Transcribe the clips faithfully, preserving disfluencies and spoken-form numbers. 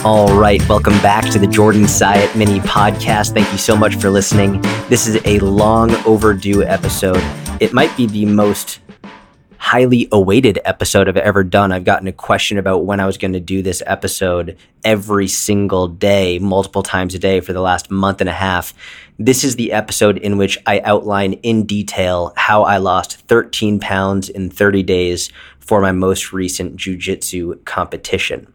All right, welcome back to the Jordan Syatt mini podcast. Thank you so much for listening. This is a long overdue episode. It might be the most highly awaited episode I've ever done. I've gotten a question about when I was going to do this episode every single day, multiple times a day for the last month and a half. This is the episode in which I outline in detail how I lost thirteen pounds in thirty days for my most recent jiu-jitsu competition.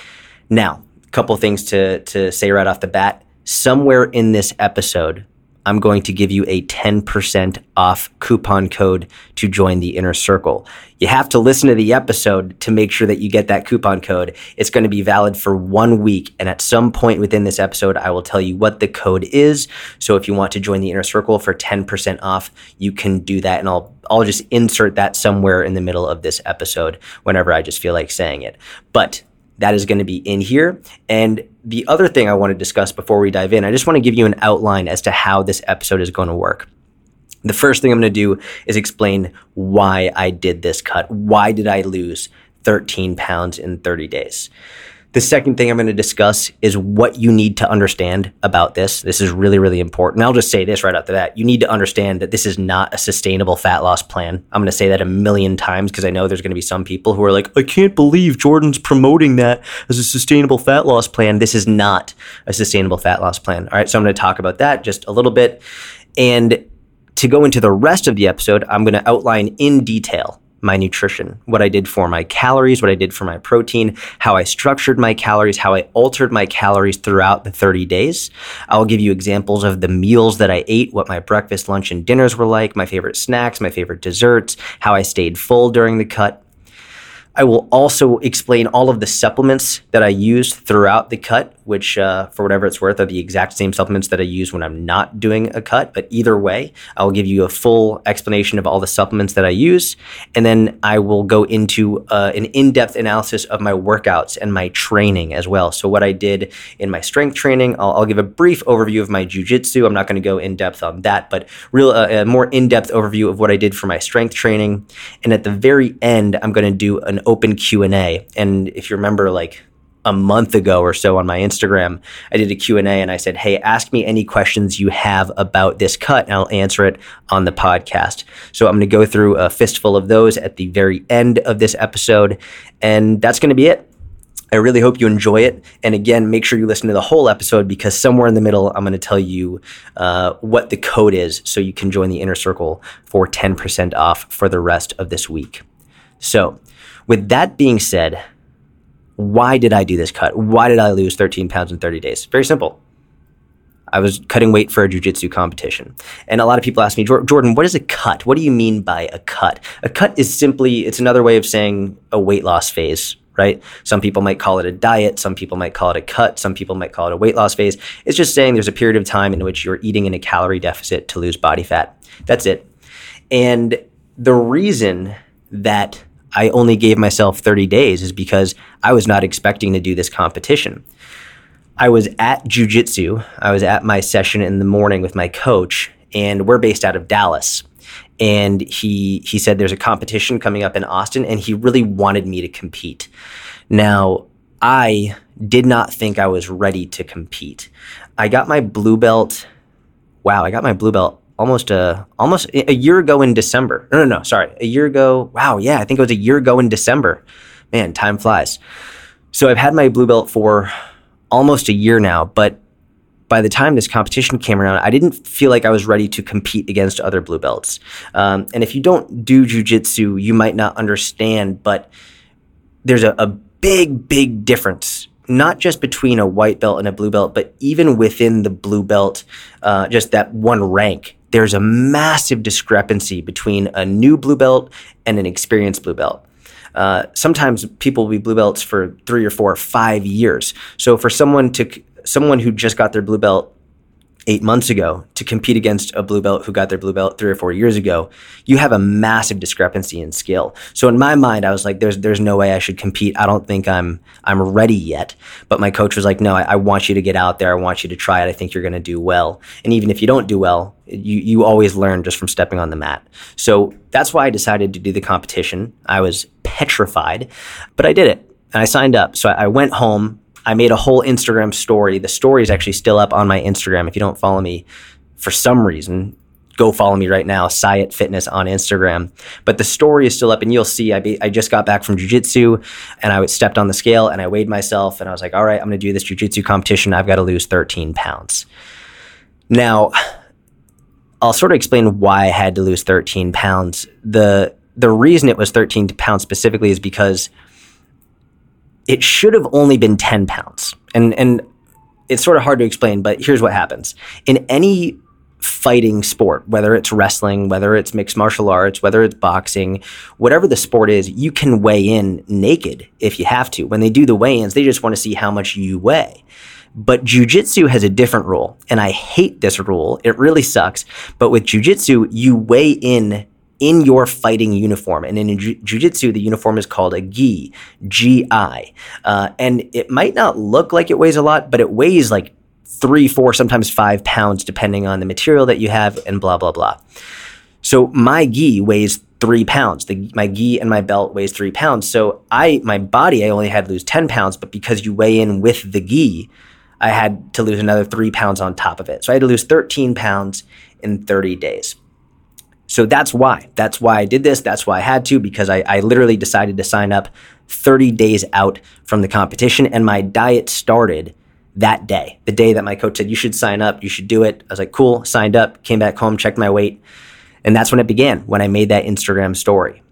Now, a couple things to, to say right off the bat. Somewhere in this episode, I'm going to give you a ten percent off coupon code to join the Inner Circle. You have to listen to the episode to make sure that you get that coupon code. It's going to be valid for one week. And at some point within this episode, I will tell you what the code is. So if you want to join the Inner Circle for ten percent off, you can do that. And I'll, I'll just insert that somewhere in the middle of this episode whenever I just feel like saying it. But that is going to be in here. And the other thing I want to discuss before we dive in, I just want to give you an outline as to how this episode is going to work. The first thing I'm going to do is explain why I did this cut. Why did I lose thirteen pounds in thirty days? The second thing I'm going to discuss is what you need to understand about this. This is really, really important. I'll just say this right after that. You need to understand that this is not a sustainable fat loss plan. I'm going to say that a million times because I know there's going to be some people who are like, I can't believe Jordan's promoting that as a sustainable fat loss plan. This is not a sustainable fat loss plan. All right, so I'm going to talk about that just a little bit. And to go into the rest of the episode, I'm going to outline in detail my nutrition, what I did for my calories, what I did for my protein, how I structured my calories, how I altered my calories throughout the thirty days. I'll give you examples of the meals that I ate, what my breakfast, lunch, and dinners were like, my favorite snacks, my favorite desserts, how I stayed full during the cut. I will also explain all of the supplements that I used throughout the cut, which uh, for whatever it's worth are the exact same supplements that I use when I'm not doing a cut. But either way, I will give you a full explanation of all the supplements that I use. And then I will go into uh, an in-depth analysis of my workouts and my training as well. So what I did in my strength training, I'll, I'll give a brief overview of my jiu-jitsu. I'm not going to go in-depth on that, but real uh, a more in-depth overview of what I did for my strength training. And at the very end, I'm going to do an open Q and A. And if you remember, like a month ago or so on my Instagram, I did a Q and A and I said, hey, ask me any questions you have about this cut and I'll answer it on the podcast. So I'm going to go through a fistful of those at the very end of this episode. And that's going to be it. I really hope you enjoy it. And again, make sure you listen to the whole episode because somewhere in the middle, I'm going to tell you uh, what the code is so you can join the Inner Circle for ten percent off for the rest of this week. So with that being said, why did I do this cut? Why did I lose thirteen pounds in thirty days? Very simple. I was cutting weight for a jiu-jitsu competition. And a lot of people ask me, Jordan, what is a cut? What do you mean by a cut? A cut is simply, it's another way of saying a weight loss phase, right? Some people might call it a diet. Some people might call it a cut. Some people might call it a weight loss phase. It's just saying there's a period of time in which you're eating in a calorie deficit to lose body fat. That's it. And the reason that I only gave myself thirty days is because I was not expecting to do this competition. I was at jiu-jitsu. I was at my session in the morning with my coach, and we're based out of Dallas. And he he said there's a competition coming up in Austin, and he really wanted me to compete. Now, I did not think I was ready to compete. I got my blue belt. Wow, I got my blue belt almost a almost a year ago in December. No, no, no, sorry. A year ago. Wow, yeah, I think it was a year ago in December. Man, time flies. So I've had my blue belt for almost a year now, but by the time this competition came around, I didn't feel like I was ready to compete against other blue belts. Um, and if you don't do jiu-jitsu, you might not understand, but there's a, a big, big difference, not just between a white belt and a blue belt, but even within the blue belt, uh, just that one rank. There's a massive discrepancy between a new blue belt and an experienced blue belt. Uh, sometimes people will be blue belts for three or four or five years. So for someone to someone who just got their blue belt eight months ago to compete against a blue belt who got their blue belt three or four years ago, you have a massive discrepancy in skill. So in my mind, I was like, there's there's no way I should compete. I don't think I'm I'm ready yet. But my coach was like, no, I, I want you to get out there. I want you to try it. I think you're going to do well. And even if you don't do well, you, you always learn just from stepping on the mat. So that's why I decided to do the competition. I was petrified, but I did it. And I signed up. So I, I went home I made a whole Instagram story. The story is actually still up on my Instagram. If you don't follow me for some reason, go follow me right now, Syatt Fitness on Instagram. But the story is still up, and you'll see I, be, I just got back from jiu-jitsu, and I stepped on the scale, and I weighed myself, and I was like, all right, I'm going to do this jiu-jitsu competition. I've got to lose thirteen pounds. Now, I'll sort of explain why I had to lose thirteen pounds. The the reason it was thirteen pounds specifically is because it should have only been ten pounds. And and it's sort of hard to explain, but here's what happens. In any fighting sport, whether it's wrestling, whether it's mixed martial arts, whether it's boxing, whatever the sport is, you can weigh in naked if you have to. When they do the weigh-ins, they just want to see how much you weigh. But jiu-jitsu has a different rule, and I hate this rule. It really sucks. But with jiu-jitsu, you weigh in in your fighting uniform. And in jiu- jiu-jitsu, the uniform is called a gi, G I. Uh, and it might not look like it weighs a lot, but it weighs like three, four, sometimes five pounds, depending on the material that you have and blah, blah, blah. So my gi weighs three pounds. The, my gi and my belt weighs three pounds. So I, my body, I only had to lose ten pounds, but because you weigh in with the gi, I had to lose another three pounds on top of it. So I had to lose thirteen pounds in thirty days. So that's why. That's why I did this. That's why I had to, because I, I literally decided to sign up thirty days out from the competition, and my diet started that day, the day that my coach said, you should sign up, you should do it. I was like, cool, signed up, came back home, checked my weight. And that's when it began, when I made that Instagram story.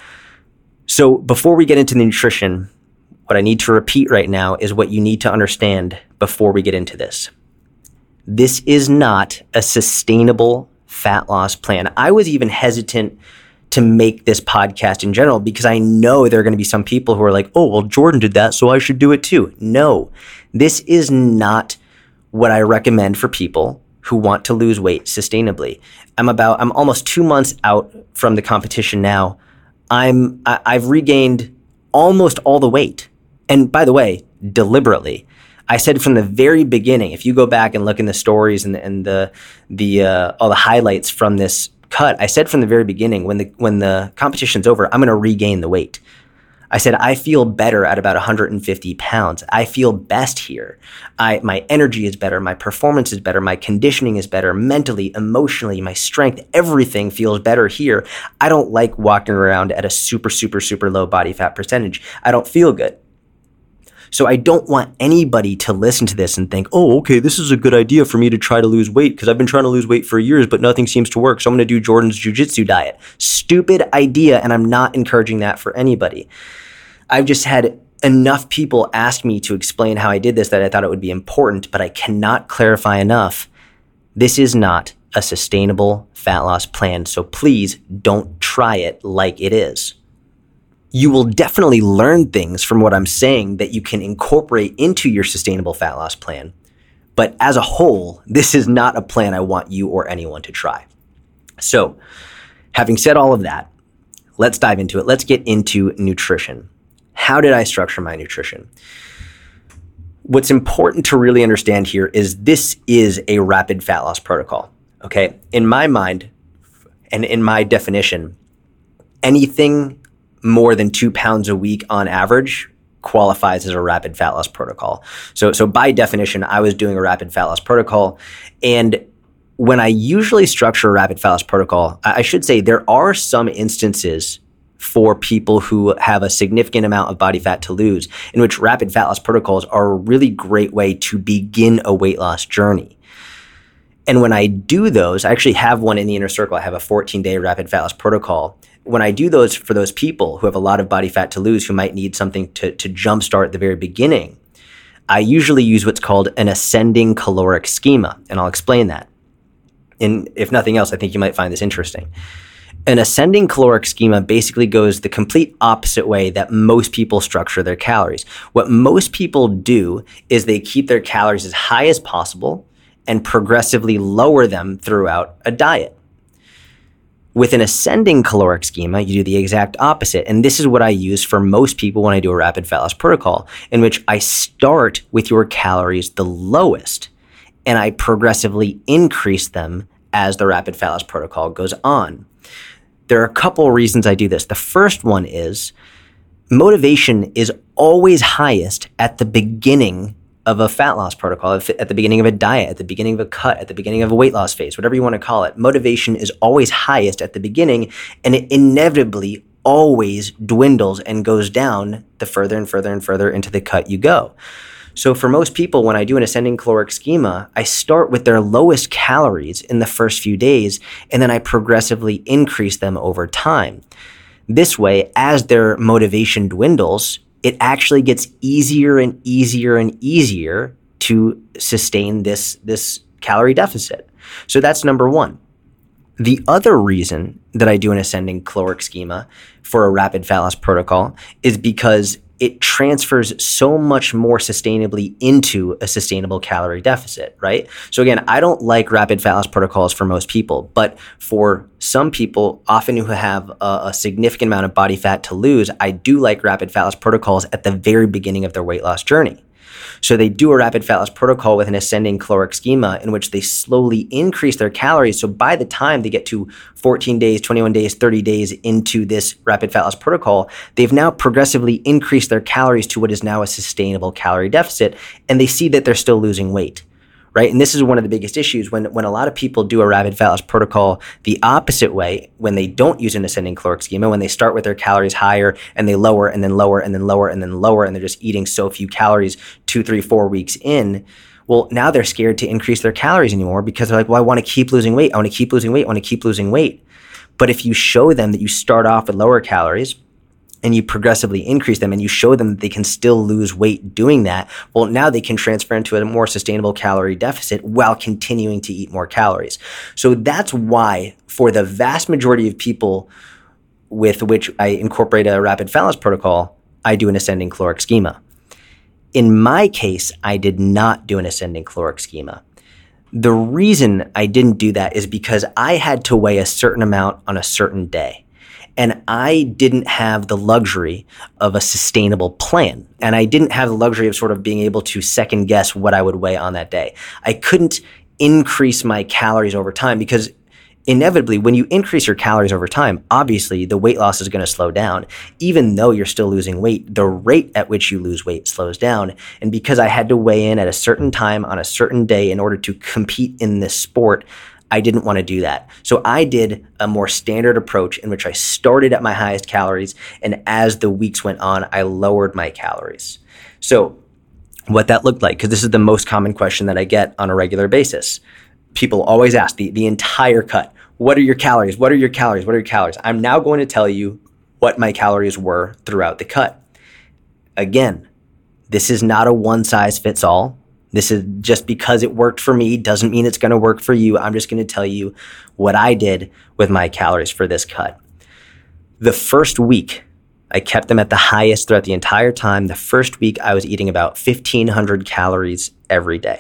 So before we get into the nutrition, what I need to repeat right now is what you need to understand before we get into this. This is not a sustainable fat loss plan. I was even hesitant to make this podcast in general because I know there are going to be some people who are like, oh, well, Jordan did that, so I should do it too. No, this is not what I recommend for people who want to lose weight sustainably. I'm about, I'm almost two months out from the competition now. I'm, I, I've regained almost all the weight. And by the way, deliberately. I said from the very beginning, if you go back and look in the stories and, and the, the, uh, all the highlights from this cut, I said from the very beginning, when the when the competition's over, I'm going to regain the weight. I said, I feel better at about one hundred fifty pounds. I feel best here. I my energy is better. My performance is better. My conditioning is better. Mentally, emotionally, my strength, everything feels better here. I don't like walking around at a super, super, super low body fat percentage. I don't feel good. So I don't want anybody to listen to this and think, oh, okay, this is a good idea for me to try to lose weight because I've been trying to lose weight for years, but nothing seems to work. So I'm going to do Jordan's jiu-jitsu diet. Stupid idea, and I'm not encouraging that for anybody. I've just had enough people ask me to explain how I did this that I thought it would be important, but I cannot clarify enough. This is not a sustainable fat loss plan, so please don't try it like it is. You will definitely learn things from what I'm saying that you can incorporate into your sustainable fat loss plan. But as a whole, this is not a plan I want you or anyone to try. So, having said all of that, let's dive into it. Let's get into nutrition. How did I structure my nutrition? What's important to really understand here is this is a rapid fat loss protocol. Okay? In my mind, and in my definition, anything more than two pounds a week on average qualifies as a rapid fat loss protocol. So, so by definition, I was doing a rapid fat loss protocol. And when I usually structure a rapid fat loss protocol, I should say there are some instances for people who have a significant amount of body fat to lose, in which rapid fat loss protocols are a really great way to begin a weight loss journey. And when I do those, I actually have one in the Inner Circle. I have a fourteen-day rapid fat loss protocol. When I do those for those people who have a lot of body fat to lose, who might need something to, to jumpstart at the very beginning, I usually use what's called an ascending caloric schema, and I'll explain that. And if nothing else, I think you might find this interesting. An ascending caloric schema basically goes the complete opposite way that most people structure their calories. What most people do is they keep their calories as high as possible and progressively lower them throughout a diet. With an ascending caloric schema, you do the exact opposite. And this is what I use for most people when I do a rapid fat loss protocol, in which I start with your calories the lowest and I progressively increase them as the rapid fat loss protocol goes on. There are a couple of reasons I do this. The first one is motivation is always highest at the beginning of a fat loss protocol, at the beginning of a diet, at the beginning of a cut, at the beginning of a weight loss phase, whatever you want to call it. Motivation is always highest at the beginning, and it inevitably always dwindles and goes down the further and further and further into the cut you go. So for most people, when I do an ascending caloric schema, I start with their lowest calories in the first few days, and then I progressively increase them over time. This way, as their motivation dwindles, it actually gets easier and easier and easier to sustain this, this calorie deficit. So that's number one. The other reason that I do an ascending caloric schema for a rapid fat loss protocol is because it transfers so much more sustainably into a sustainable calorie deficit, right? So again, I don't like rapid fat loss protocols for most people, but for some people, often who have a, a significant amount of body fat to lose, I do like rapid fat loss protocols at the very beginning of their weight loss journey. So they do a rapid fat loss protocol with an ascending caloric schema in which they slowly increase their calories. So by the time they get to fourteen days, twenty-one days, thirty days into this rapid fat loss protocol, they've now progressively increased their calories to what is now a sustainable calorie deficit, and they see that they're still losing weight. Right? And this is one of the biggest issues when, when a lot of people do a rapid fat loss protocol the opposite way, when they don't use an ascending caloric schema, when they start with their calories higher and they lower and then lower and then lower and then lower, and they're just eating so few calories two, three, four weeks in. Well, now they're scared to increase their calories anymore because they're like, well, I want to keep losing weight. I want to keep losing weight. I want to keep losing weight. But if you show them that you start off with lower calories and you progressively increase them and you show them that they can still lose weight doing that, well, now they can transfer into a more sustainable calorie deficit while continuing to eat more calories. So that's why for the vast majority of people with which I incorporate a rapid fat loss protocol, I do an ascending caloric schema. In my case, I did not do an ascending caloric schema. The reason I didn't do that is because I had to weigh a certain amount on a certain day. And I didn't have the luxury of a sustainable plan. And I didn't have the luxury of sort of being able to second guess what I would weigh on that day. I couldn't increase my calories over time because inevitably when you increase your calories over time, obviously the weight loss is going to slow down. Even though you're still losing weight, the rate at which you lose weight slows down. And because I had to weigh in at a certain time on a certain day in order to compete in this sport, I didn't want to do that. So I did a more standard approach in which I started at my highest calories, and as the weeks went on, I lowered my calories. So what that looked like, because this is the most common question that I get on a regular basis. People always ask the, the entire cut, what are your calories? What are your calories? What are your calories? I'm now going to tell you what my calories were throughout the cut. Again, this is not a one size fits all. This is just because it worked for me doesn't mean it's going to work for you. I'm just going to tell you what I did with my calories for this cut. The first week, I kept them at the highest throughout the entire time. The first week, I was eating about fifteen hundred calories every day.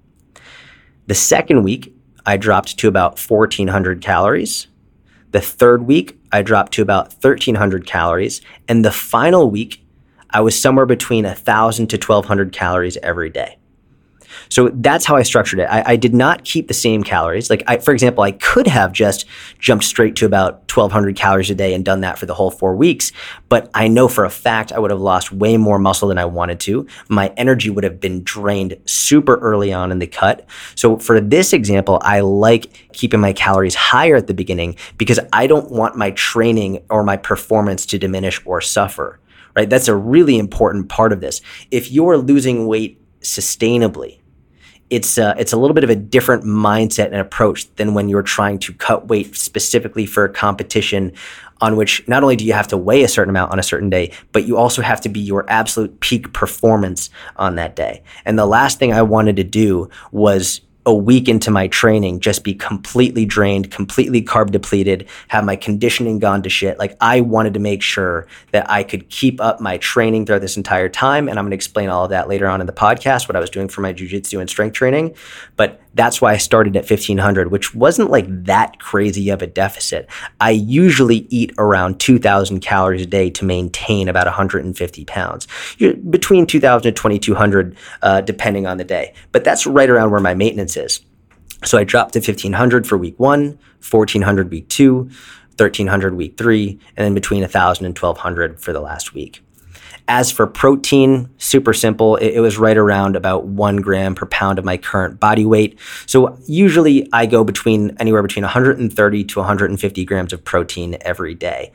The second week, I dropped to about fourteen hundred calories. The third week, I dropped to about thirteen hundred calories. And the final week, I was somewhere between one thousand to twelve hundred calories every day. So that's how I structured it. I, I did not keep the same calories. Like, I, for example, I could have just jumped straight to about twelve hundred calories a day and done that for the whole four weeks. But I know for a fact I would have lost way more muscle than I wanted to. My energy would have been drained super early on in the cut. So for this example, I like keeping my calories higher at the beginning because I don't want my training or my performance to diminish or suffer, right? That's a really important part of this. If you're losing weight sustainably, It's uh, it's a little bit of a different mindset and approach than when you're trying to cut weight specifically for a competition on which not only do you have to weigh a certain amount on a certain day, but you also have to be your absolute peak performance on that day. And the last thing I wanted to do was a week into my training, just be completely drained, completely carb depleted, have my conditioning gone to shit. Like, I wanted to make sure that I could keep up my training throughout this entire time. And I'm going to explain all of that later on in the podcast, what I was doing for my jiu-jitsu and strength training. But that's why I started at fifteen hundred, which wasn't like that crazy of a deficit. I usually eat around two thousand calories a day to maintain about one hundred fifty pounds, between two thousand and twenty-two hundred, uh, depending on the day. But that's right around where my maintenance is. So I dropped to fifteen hundred for week one, fourteen hundred week two, thirteen hundred week three, and then between one thousand and twelve hundred for the last week. As for protein, super simple. It, it was right around about one gram per pound of my current body weight. So usually I go between anywhere between one hundred thirty to one hundred fifty grams of protein every day.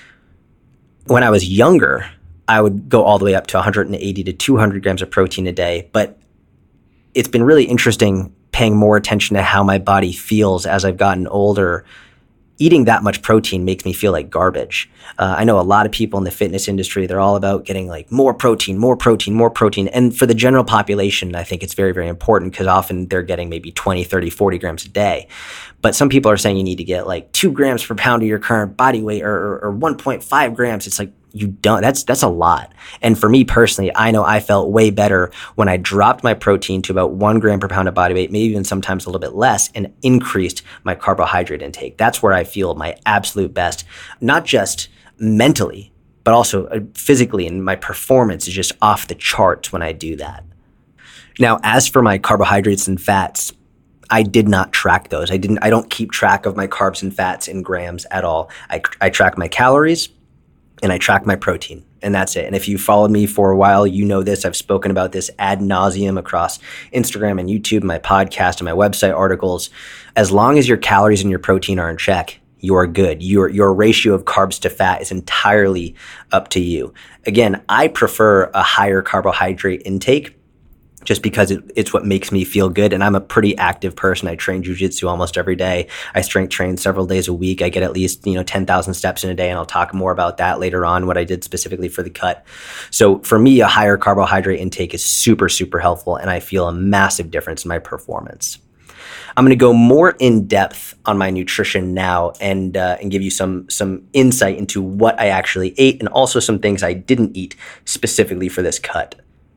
When I was younger, I would go all the way up to one hundred eighty to two hundred grams of protein a day. But it's been really interesting paying more attention to how my body feels as I've gotten older. Eating that much protein makes me feel like garbage. Uh, I know a lot of people in the fitness industry, they're all about getting like more protein, more protein, more protein. And for the general population, I think it's very, very important because often they're getting maybe twenty, thirty, forty grams a day. But some people are saying you need to get like two grams per pound of your current body weight or, or, or one point five grams. It's like, you don't, that's, that's a lot. And for me personally, I know I felt way better when I dropped my protein to about one gram per pound of body weight, maybe even sometimes a little bit less, and increased my carbohydrate intake. That's where I feel my absolute best, not just mentally, but also physically, and my performance is just off the charts when I do that. Now, as for my carbohydrates and fats, I did not track those. I didn't, I don't keep track of my carbs and fats in grams at all. I, I track my calories and I track my protein, and that's it. And if you followed me for a while, you know this. I've spoken about this ad nauseum across Instagram and YouTube, my podcast and my website articles. As long as your calories and your protein are in check, you're good. Your, your ratio of carbs to fat is entirely up to you. Again, I prefer a higher carbohydrate intake just because it, it's what makes me feel good. And I'm a pretty active person. I train jiu-jitsu almost every day. I strength train several days a week. I get at least, you know, ten thousand steps in a day. And I'll talk more about that later on, what I did specifically for the cut. So for me, a higher carbohydrate intake is super, super helpful. And I feel a massive difference in my performance. I'm going to go more in depth on my nutrition now and uh, and give you some some insight into what I actually ate and also some things I didn't eat specifically for this cut.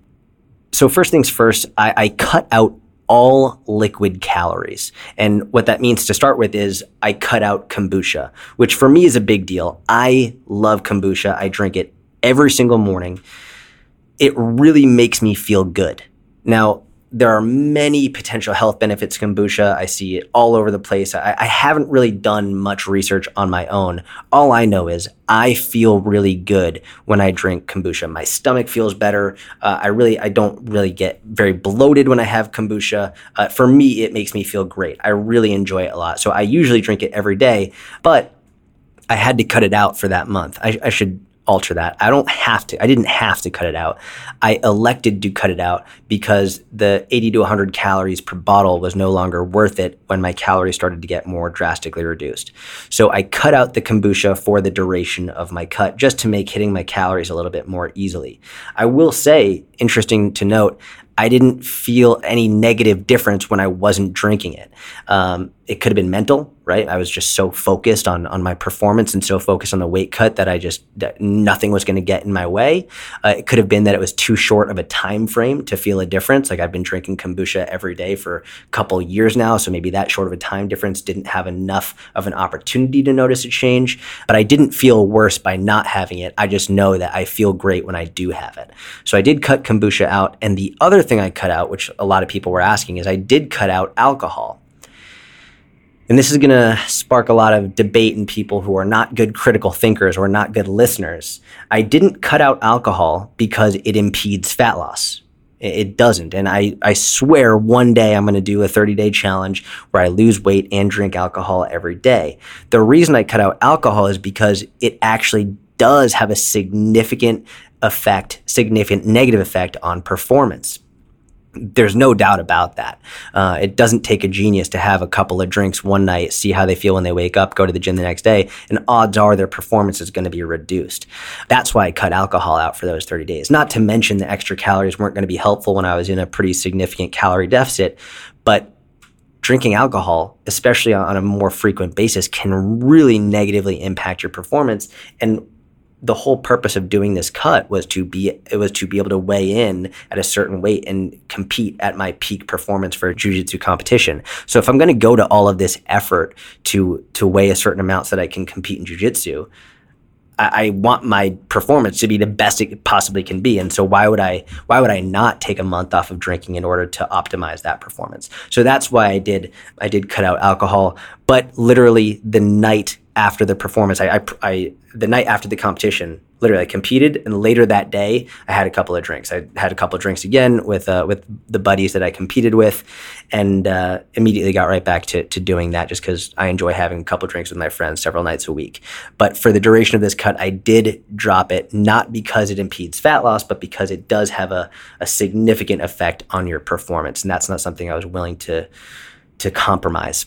So first things first, I, I cut out all liquid calories. And what that means to start with is I cut out kombucha, which for me is a big deal. I love kombucha. I drink it every single morning. It really makes me feel good. Now, there are many potential health benefits to kombucha. I see it all over the place. I, I haven't really done much research on my own. All I know is I feel really good when I drink kombucha. My stomach feels better. Uh, I really, I don't really get very bloated when I have kombucha. Uh, for me, it makes me feel great. I really enjoy it a lot. So I usually drink it every day, but I had to cut it out for that month. I, I should alter that. I don't have to. I didn't have to cut it out. I elected to cut it out because the eighty to one hundred calories per bottle was no longer worth it when my calories started to get more drastically reduced. So I cut out the kombucha for the duration of my cut just to make hitting my calories a little bit more easily. I will say, interesting to note, I didn't feel any negative difference when I wasn't drinking it. Um, it could have been mental, right? I was just so focused on on my performance and so focused on the weight cut that I just, that nothing was going to get in my way. Uh, it could have been that it was too short of a time frame to feel a difference. Like I've been drinking kombucha every day for a couple years now, so maybe that short of a time difference didn't have enough of an opportunity to notice a change. But I didn't feel worse by not having it. I just know that I feel great when I do have it. So I did cut kombucha out. And the other thing I cut out, which a lot of people were asking, is I did cut out alcohol. And this is going to spark a lot of debate in people who are not good critical thinkers or not good listeners. I didn't cut out alcohol because it impedes fat loss. It doesn't. And I, I swear one day I'm going to do a thirty-day challenge where I lose weight and drink alcohol every day. The reason I cut out alcohol is because it actually does have a significant effect, significant negative effect on performance. There's no doubt about that. Uh, it doesn't take a genius to have a couple of drinks one night, see how they feel when they wake up, go to the gym the next day, and odds are their performance is going to be reduced. That's why I cut alcohol out for those thirty days. Not to mention the extra calories weren't going to be helpful when I was in a pretty significant calorie deficit, but drinking alcohol, especially on a more frequent basis, can really negatively impact your performance. And the whole purpose of doing this cut was to be it was to be able to weigh in at a certain weight and compete at my peak performance for a jiu-jitsu competition. So if I'm going to go to all of this effort to to weigh a certain amount so that I can compete in jiu-jitsu, I, I want my performance to be the best it possibly can be. And so why would I why would I not take a month off of drinking in order to optimize that performance? So that's why I did I did cut out alcohol. But literally the night after the performance, I, I, I the night after the competition, literally I competed, and later that day I had a couple of drinks. I had a couple of drinks again with uh, with the buddies that I competed with, and uh, immediately got right back to to doing that just because I enjoy having a couple of drinks with my friends several nights a week. But for the duration of this cut, I did drop it, not because it impedes fat loss, but because it does have a, a significant effect on your performance, and that's not something I was willing to to compromise.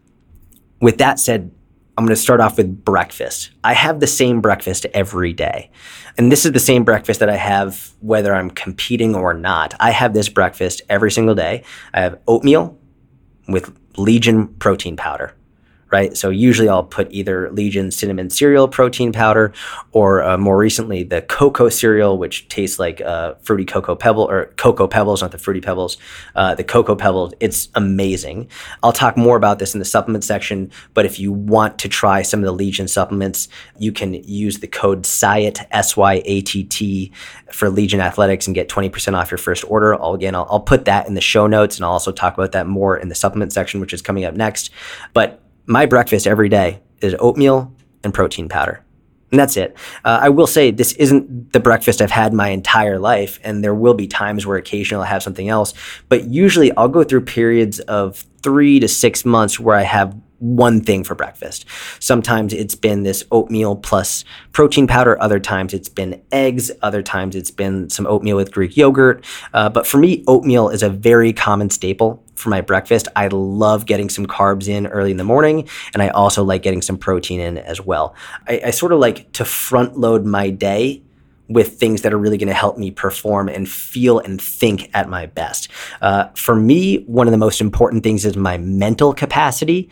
With that said, I'm going to start off with breakfast. I have the same breakfast every day. And this is the same breakfast that I have whether I'm competing or not. I have this breakfast every single day. I have oatmeal with Legion protein powder, right? So usually I'll put either Legion cinnamon cereal protein powder or uh, more recently the cocoa cereal, which tastes like uh, fruity cocoa pebble or cocoa pebbles, not the fruity pebbles, uh, the cocoa pebbles. It's amazing. I'll talk more about this in the supplement section, but if you want to try some of the Legion supplements, you can use the code SYATT, S Y A T T, for Legion Athletics and get twenty percent off your first order. I'll, again, I'll, I'll put that in the show notes, and I'll also talk about that more in the supplement section, which is coming up next. But my breakfast every day is oatmeal and protein powder. And that's it. Uh, I will say this isn't the breakfast I've had my entire life, and there will be times where occasionally I'll have something else. But usually I'll go through periods of three to six months where I have one thing for breakfast. Sometimes it's been this oatmeal plus protein powder. Other times it's been eggs. Other times it's been some oatmeal with Greek yogurt. Uh, but for me, oatmeal is a very common staple for my breakfast. I love getting some carbs in early in the morning, and I also like getting some protein in as well. I, I sort of like to front load my day with things that are really going to help me perform and feel and think at my best. Uh, for me, one of the most important things is my mental capacity.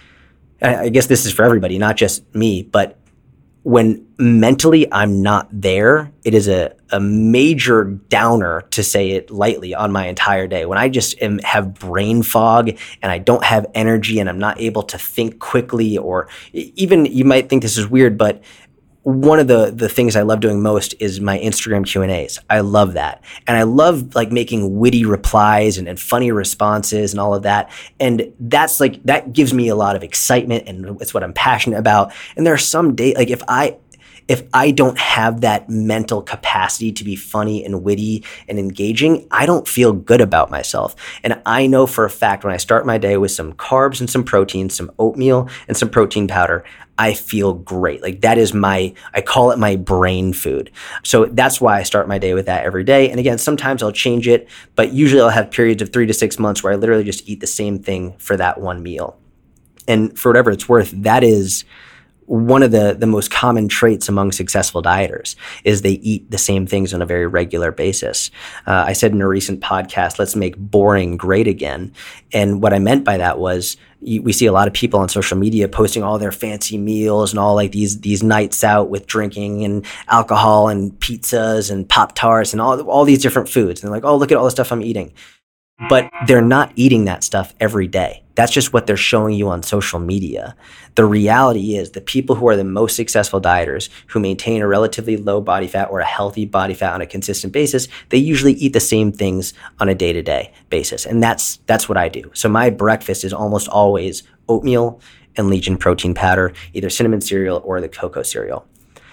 I guess this is for everybody, not just me, but when mentally I'm not there, it is a, a major downer, to say it lightly, on my entire day. When I just am, have brain fog and I don't have energy and I'm not able to think quickly, or even, you might think this is weird, but one of the, the things I love doing most is my Instagram Q and A's. I love that. And I love like making witty replies and, and funny responses and all of that. And that's like, that gives me a lot of excitement, and it's what I'm passionate about. And there are some days, like if I, if I don't have that mental capacity to be funny and witty and engaging, I don't feel good about myself. And I know for a fact when I start my day with some carbs and some protein, some oatmeal and some protein powder, I feel great. Like that is my, I call it my brain food. So that's why I start my day with that every day. And again, sometimes I'll change it, but usually I'll have periods of three to six months where I literally just eat the same thing for that one meal. And for whatever it's worth, that is one of the, the most common traits among successful dieters, is they eat the same things on a very regular basis. Uh, I said in a recent podcast, let's make boring great again. And what I meant by that was, you, we see a lot of people on social media posting all their fancy meals and all like these, these nights out with drinking and alcohol and pizzas and Pop-Tarts and all, all these different foods. And they're like, oh, look at all the stuff I'm eating. But they're not eating that stuff every day. That's just what they're showing you on social media. The reality is the people who are the most successful dieters, who maintain a relatively low body fat or a healthy body fat on a consistent basis, they usually eat the same things on a day-to-day basis. And that's that's what I do. So my breakfast is almost always oatmeal and Legion protein powder, either cinnamon cereal or the cocoa cereal.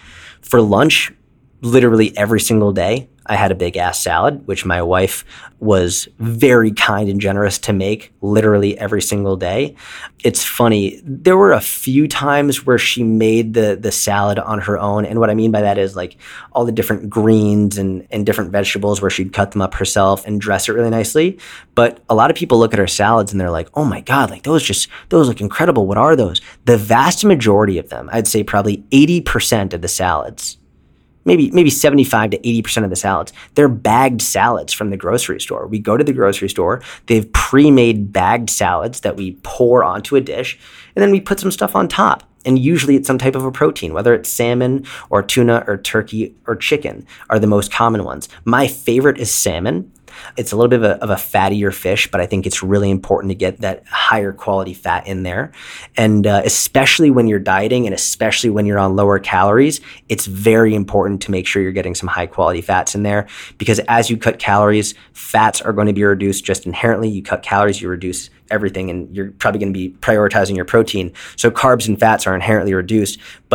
For lunch, literally every single day, I had a big ass salad, which my wife was very kind and generous to make literally every single day. It's funny. There were a few times where she made the, the salad on her own. And what I mean by that is like all the different greens and, and different vegetables where she'd cut them up herself and dress it really nicely. But a lot of people look at her salads and they're like, oh my God, like those just, those look incredible. What are those? The vast majority of them, I'd say probably eighty percent of the salads, Maybe maybe seventy-five to eighty percent of the salads, they're bagged salads from the grocery store. We go to the grocery store, they have pre-made bagged salads that we pour onto a dish, and then we put some stuff on top. And usually it's some type of a protein, whether it's salmon or tuna or turkey or chicken are the most common ones. My favorite is salmon. It's a little bit of a, of a fattier fish, but I think it's really important to get that higher quality fat in there. And uh, especially when you're dieting and especially when you're on lower calories, it's very important to make sure you're getting some high quality fats in there, because as you cut calories, fats are going to be reduced just inherently. You cut calories, you reduce everything, and you're probably going to be prioritizing your protein. So carbs and fats are inherently reduced, but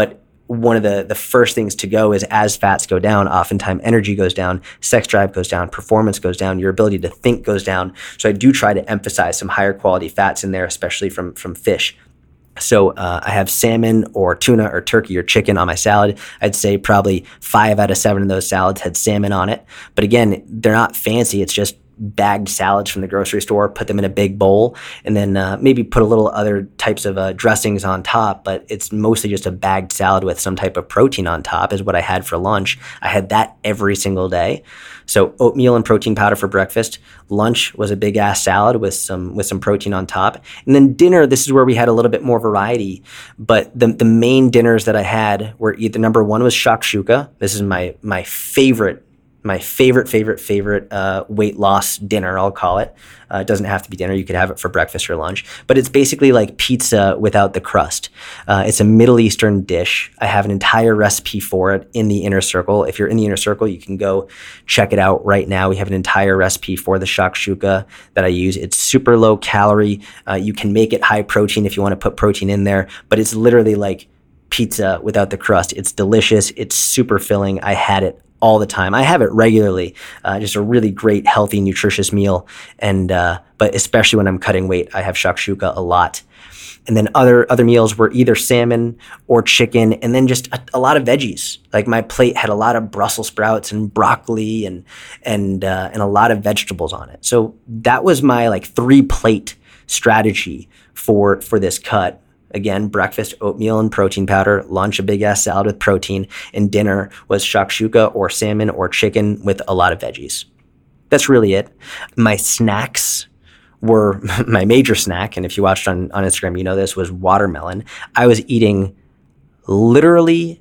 one of the, the first things to go is as fats go down, oftentimes energy goes down, sex drive goes down, performance goes down, your ability to think goes down. So I do try to emphasize some higher quality fats in there, especially from, from fish. So uh, I have salmon or tuna or turkey or chicken on my salad. I'd say probably five out of seven of those salads had salmon on it. But again, they're not fancy. It's just bagged salads from the grocery store, put them in a big bowl, and then uh, maybe put a little other types of uh, dressings on top. But it's mostly just a bagged salad with some type of protein on top is what I had for lunch. I had that every single day. So oatmeal and protein powder for breakfast. Lunch was a big ass salad with some with some protein on top. And then dinner, this is where we had a little bit more variety. But the the main dinners that I had were either, number one was shakshuka. This is my my favorite My favorite, favorite, favorite uh, weight loss dinner, I'll call it. Uh, it doesn't have to be dinner. You could have it for breakfast or lunch. But it's basically like pizza without the crust. Uh, it's a Middle Eastern dish. I have an entire recipe for it in the Inner Circle. If you're in the Inner Circle, you can go check it out right now. We have an entire recipe for the shakshuka that I use. It's super low calorie. Uh, you can make it high protein if you want to put protein in there. But it's literally like pizza without the crust. It's delicious. It's super filling. I had it all the time. I have it regularly. Uh, just a really great, healthy, nutritious meal. And uh, but especially when I'm cutting weight, I have shakshuka a lot. And then other other meals were either salmon or chicken, and then just a, a lot of veggies. Like my plate had a lot of Brussels sprouts and broccoli and and uh, and a lot of vegetables on it. So that was my like three plate strategy for for this cut. Again, breakfast, oatmeal and protein powder, lunch, a big ass salad with protein, and dinner was shakshuka or salmon or chicken with a lot of veggies. That's really it. My snacks were, my major snack, and if you watched on, on Instagram, you know this, was watermelon. I was eating literally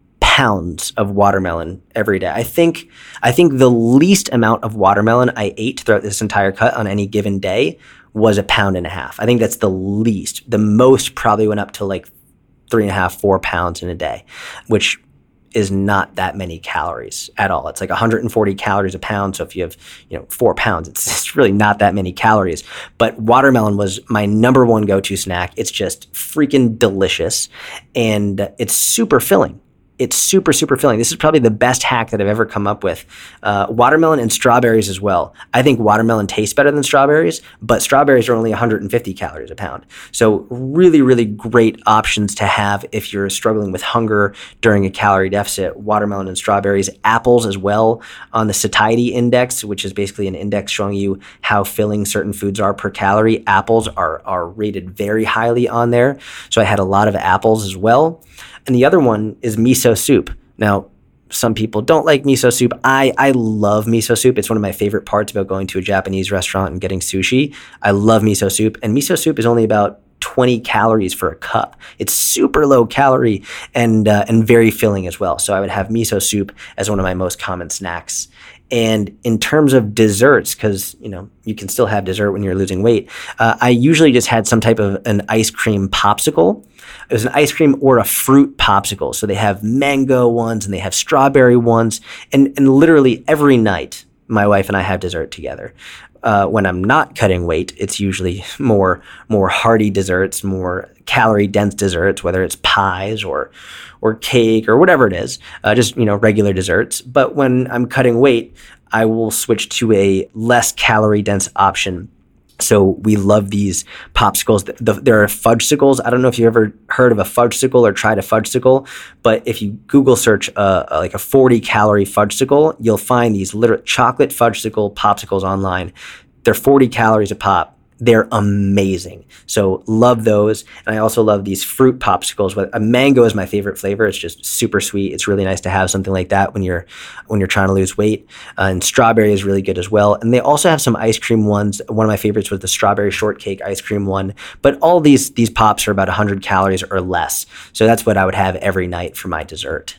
pounds of watermelon every day. I think, I think the least amount of watermelon I ate throughout this entire cut on any given day was a pound and a half. I think that's the least. The most probably went up to like three and a half, four pounds in a day, which is not that many calories at all. It's like one hundred forty calories a pound. So if you have, you know, four pounds, it's, it's really not that many calories. But watermelon was my number one go-to snack. It's just freaking delicious, and it's super filling. It's super, super filling. This is probably the best hack that I've ever come up with. Uh, watermelon and strawberries as well. I think watermelon tastes better than strawberries, but strawberries are only one hundred fifty calories a pound. So really, really great options to have if you're struggling with hunger during a calorie deficit. Watermelon and strawberries. Apples as well on the satiety index, which is basically an index showing you how filling certain foods are per calorie. Apples are, are rated very highly on there. So I had a lot of apples as well. And the other one is miso soup. Now, some people don't like miso soup. I, I love miso soup. It's one of my favorite parts about going to a Japanese restaurant and getting sushi. I love miso soup. And miso soup is only about twenty calories for a cup. It's super low calorie and uh, and very filling as well. So I would have miso soup as one of my most common snacks. And in terms of desserts, because, you know, you can still have dessert when you're losing weight, uh, I usually just had some type of an ice cream popsicle. It was an ice cream or a fruit popsicle. So they have mango ones and they have strawberry ones. And, and literally every night, my wife and I have dessert together. Uh, when I'm not cutting weight, it's usually more more hearty desserts, more calorie-dense desserts, whether it's pies or or cake or whatever it is, uh, just, you know, regular desserts. But when I'm cutting weight, I will switch to a less calorie-dense option. So we love these popsicles. The, the, there are fudgesicles. I don't know if you've ever heard of a fudgesicle or tried a fudgesicle, but if you Google search uh, like a forty calorie fudgesicle, you'll find these literal chocolate fudgesicle popsicles online. They're forty calories a pop. They're amazing. So love those. And I also love these fruit popsicles. A mango is my favorite flavor. It's just super sweet. It's really nice to have something like that when you're when you're trying to lose weight. Uh, and strawberry is really good as well. And they also have some ice cream ones. One of my favorites was the strawberry shortcake ice cream one. But all these these pops are about one hundred calories or less. So that's what I would have every night for my dessert.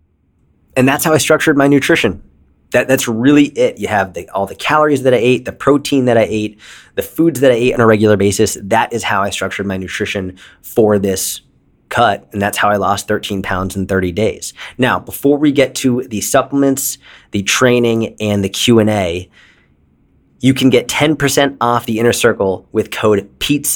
And that's how I structured my nutrition. That that's really it. You have the, all the calories that I ate, the protein that I ate, the foods that I ate on a regular basis. That is how I structured my nutrition for this cut, and that's how I lost thirteen pounds in thirty days. Now, before we get to the supplements, the training, and the Q and A, you can get ten percent off the Inner Circle with code PIZZA,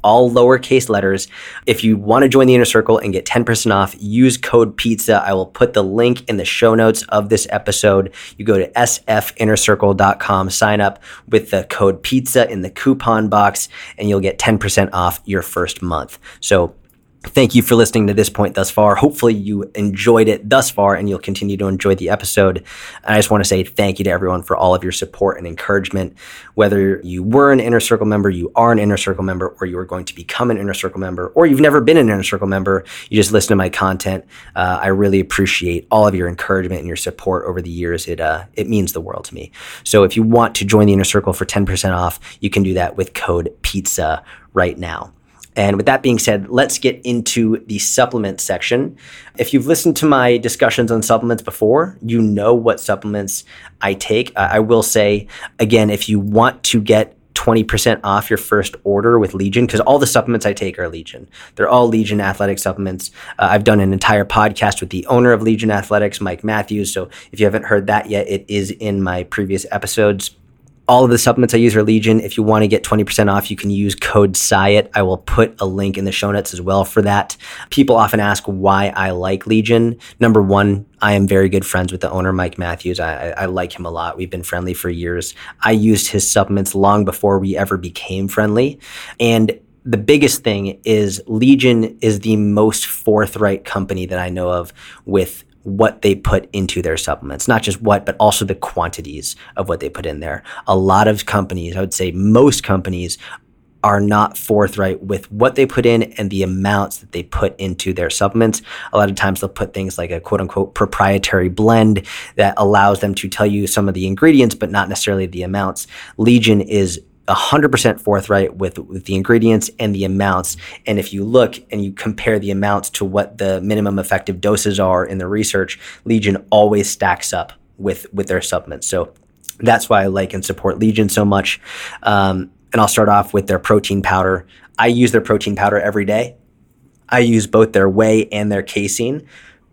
all lowercase letters. If you want to join the Inner Circle and get ten percent off, use code PIZZA. I will put the link in the show notes of this episode. You go to s f inner circle dot com, sign up with the code PIZZA in the coupon box, and you'll get ten percent off your first month. So thank you for listening to this point thus far. Hopefully you enjoyed it thus far and you'll continue to enjoy the episode. And I just want to say thank you to everyone for all of your support and encouragement. Whether you were an Inner Circle member, you are an Inner Circle member, or you are going to become an Inner Circle member, or you've never been an Inner Circle member, you just listen to my content. Uh, I really appreciate all of your encouragement and your support over the years. It uh, it means the world to me. So if you want to join the Inner Circle for ten percent off, you can do that with code PIZZA right now. And with that being said, let's get into the supplement section. If you've listened to my discussions on supplements before, you know what supplements I take. Uh, I will say, again, if you want to get twenty percent off your first order with Legion, because all the supplements I take are Legion. They're all Legion athletic supplements. Uh, I've done an entire podcast with the owner of Legion Athletics, Mike Matthews. So if you haven't heard that yet, it is in my previous episodes. All of the supplements I use are Legion. If you want to get twenty percent off, you can use code SIAT. I will put a link in the show notes as well for that. People often ask why I like Legion. Number one, I am very good friends with the owner, Mike Matthews. I, I like him a lot. We've been friendly for years. I used his supplements long before we ever became friendly. And the biggest thing is Legion is the most forthright company that I know of with what they put into their supplements, not just what, but also the quantities of what they put in there. A lot of companies, I would say most companies, are not forthright with what they put in and the amounts that they put into their supplements. A lot of times they'll put things like a quote unquote proprietary blend that allows them to tell you some of the ingredients, but not necessarily the amounts. Legion is one hundred percent forthright with, with the ingredients and the amounts. And if you look and you compare the amounts to what the minimum effective doses are in the research, Legion always stacks up with, with their supplements. So that's why I like and support Legion so much. Um, and I'll start off with their protein powder. I use their protein powder every day. I use both their whey and their casein.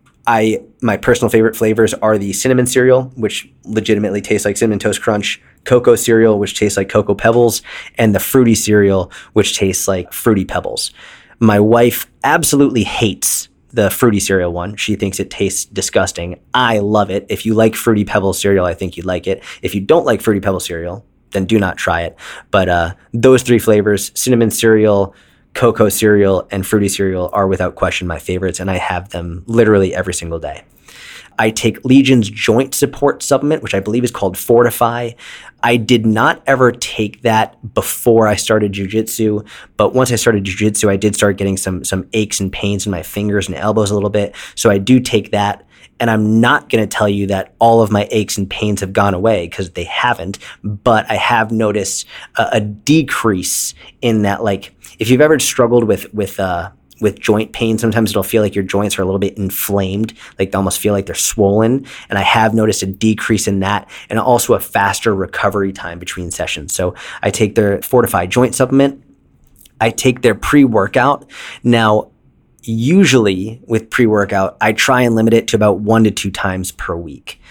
I my personal favorite flavors are the cinnamon cereal, which legitimately tastes like Cinnamon Toast Crunch, cocoa cereal, which tastes like Cocoa Pebbles, and the fruity cereal, which tastes like Fruity Pebbles. My wife absolutely hates the fruity cereal one. She thinks it tastes disgusting. I love it. If you like Fruity Pebbles cereal, I think you'd like it. If you don't like Fruity Pebbles cereal, then do not try it. But uh, those three flavors, cinnamon cereal, cocoa cereal, and fruity cereal, are without question my favorites, and I have them literally every single day. I take Legion's joint support supplement, which I believe is called Fortify. I did not ever take that before I started jiu-jitsu, but once I started jiu-jitsu, I did start getting some some aches and pains in my fingers and elbows a little bit, so I do take that. And I'm not going to tell you that all of my aches and pains have gone away, because they haven't, but I have noticed a, a decrease in that. Like, if you've ever struggled with, with, uh, with joint pain, sometimes it'll feel like your joints are a little bit inflamed, like they almost feel like they're swollen. And I have noticed a decrease in that, and also a faster recovery time between sessions. So I take their Fortify joint supplement. I take their pre-workout. Now, usually with pre-workout, I try and limit it to about one to two times per week.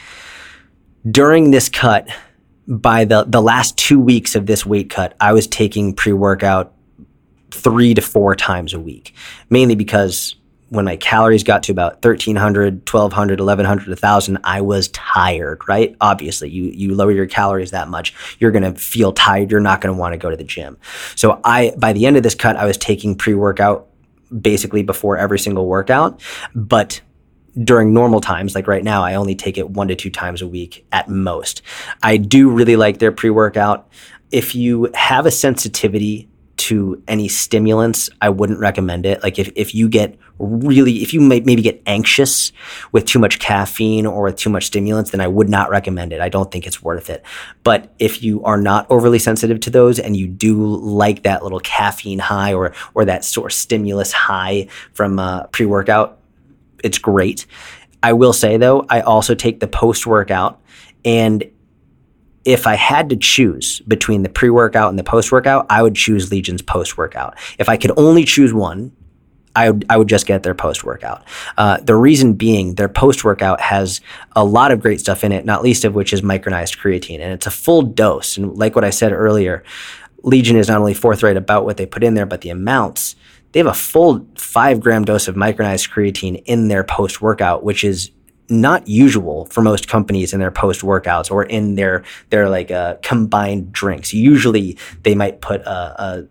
During this cut, by the, the last two weeks of this weight cut, I was taking pre-workout three to four times a week, mainly because when my calories got to about thirteen hundred, twelve hundred, eleven hundred, one thousand, I was tired, right? Obviously, you, you lower your calories that much, you're going to feel tired. You're not going to want to go to the gym. So I, by the end of this cut, I was taking pre-workout basically before every single workout. But during normal times, like right now, I only take it one to two times a week at most. I do really like their pre-workout. If you have a sensitivity to any stimulants, I wouldn't recommend it. Like if, if you get really, if you may, maybe get anxious with too much caffeine or with too much stimulants, then I would not recommend it. I don't think it's worth it. But if you are not overly sensitive to those and you do like that little caffeine high or, or that sort of stimulus high from uh, pre-workout, it's great. I will say though, I also take the post-workout, and if I had to choose between the pre-workout and the post-workout, I would choose Legion's post-workout. If I could only choose one, I would, I would just get their post-workout. Uh, the reason being, their post-workout has a lot of great stuff in it, not least of which is micronized creatine, and it's a full dose. And like what I said earlier, Legion is not only forthright about what they put in there, but the amounts. They have a full five gram dose of micronized creatine in their post-workout, which is not usual for most companies in their post-workouts or in their, their like uh, combined drinks. Usually they might put a, a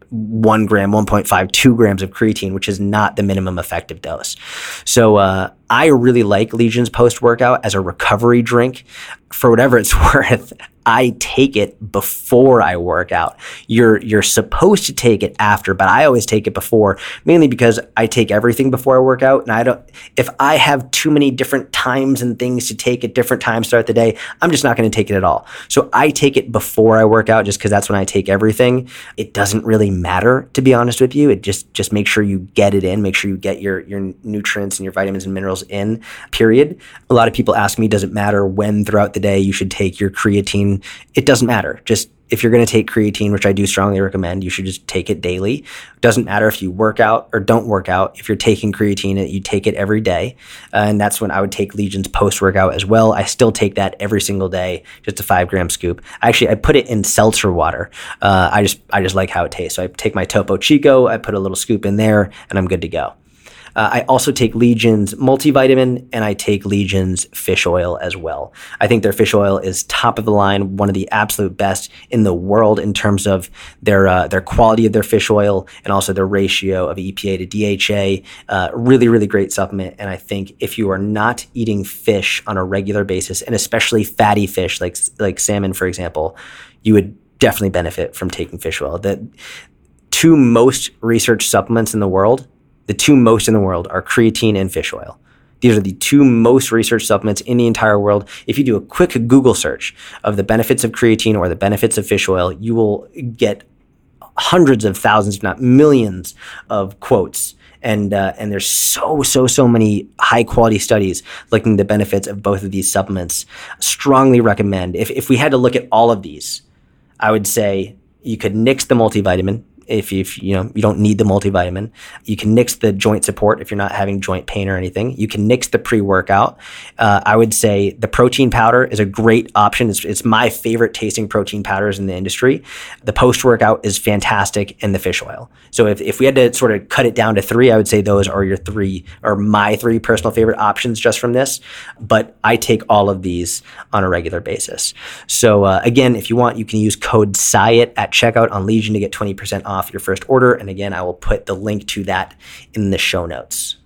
one gram, one point five, two grams of creatine, which is not the minimum effective dose. So uh, I really like Legion's post-workout as a recovery drink. For whatever it's worth, I take it before I work out. You're you're supposed to take it after, but I always take it before, mainly because I take everything before I work out. And I don't, if I have too many different times and things to take at different times throughout the day, I'm just not going to take it at all. So I take it before I work out just because that's when I take everything. It doesn't really matter, to be honest with you. It just just make sure you get it in, make sure you get your your nutrients and your vitamins and minerals in, period. A lot of people ask me, does it matter when throughout the day you should take your creatine? It doesn't matter. Just if you're going to take creatine, which I do strongly recommend, you should just take it daily. It doesn't matter if you work out or don't work out. If you're taking creatine, you take it every day. Uh, and that's when I would take Legion's post-workout as well. I still take that every single day, just a five gram scoop. Actually, I put it in seltzer water. Uh, I just I just like how it tastes. So I take my Topo Chico, I put a little scoop in there, and I'm good to go. Uh, I also take Legion's multivitamin, and I take Legion's fish oil as well. I think their fish oil is top of the line, one of the absolute best in the world in terms of their uh, their quality of their fish oil and also their ratio of E P A to D H A. Uh, really, really great supplement. And I think if you are not eating fish on a regular basis, and especially fatty fish like like salmon, for example, you would definitely benefit from taking fish oil. The two most researched supplements in the world, the two most in the world are creatine and fish oil. These are the two most researched supplements in the entire world. If you do a quick Google search of the benefits of creatine or the benefits of fish oil, you will get hundreds of thousands, if not millions, of quotes. And uh, and there's so, so, so many high quality studies looking at the benefits of both of these supplements. Strongly recommend. If if we had to look at all of these, I would say you could nix the multivitamin. If, if you know you don't need the multivitamin, you can nix the joint support if you're not having joint pain or anything. You can nix the pre-workout. Uh, I would say the protein powder is a great option. It's, it's my favorite tasting protein powders in the industry. The post-workout is fantastic, and the fish oil. So if, if we had to sort of cut it down to three, I would say those are your three, or my three personal favorite options just from this. But I take all of these on a regular basis. So uh, again, if you want, you can use code SIAT at checkout on Legion to get twenty percent off off your first order. And again, I will put the link to that in the show notes.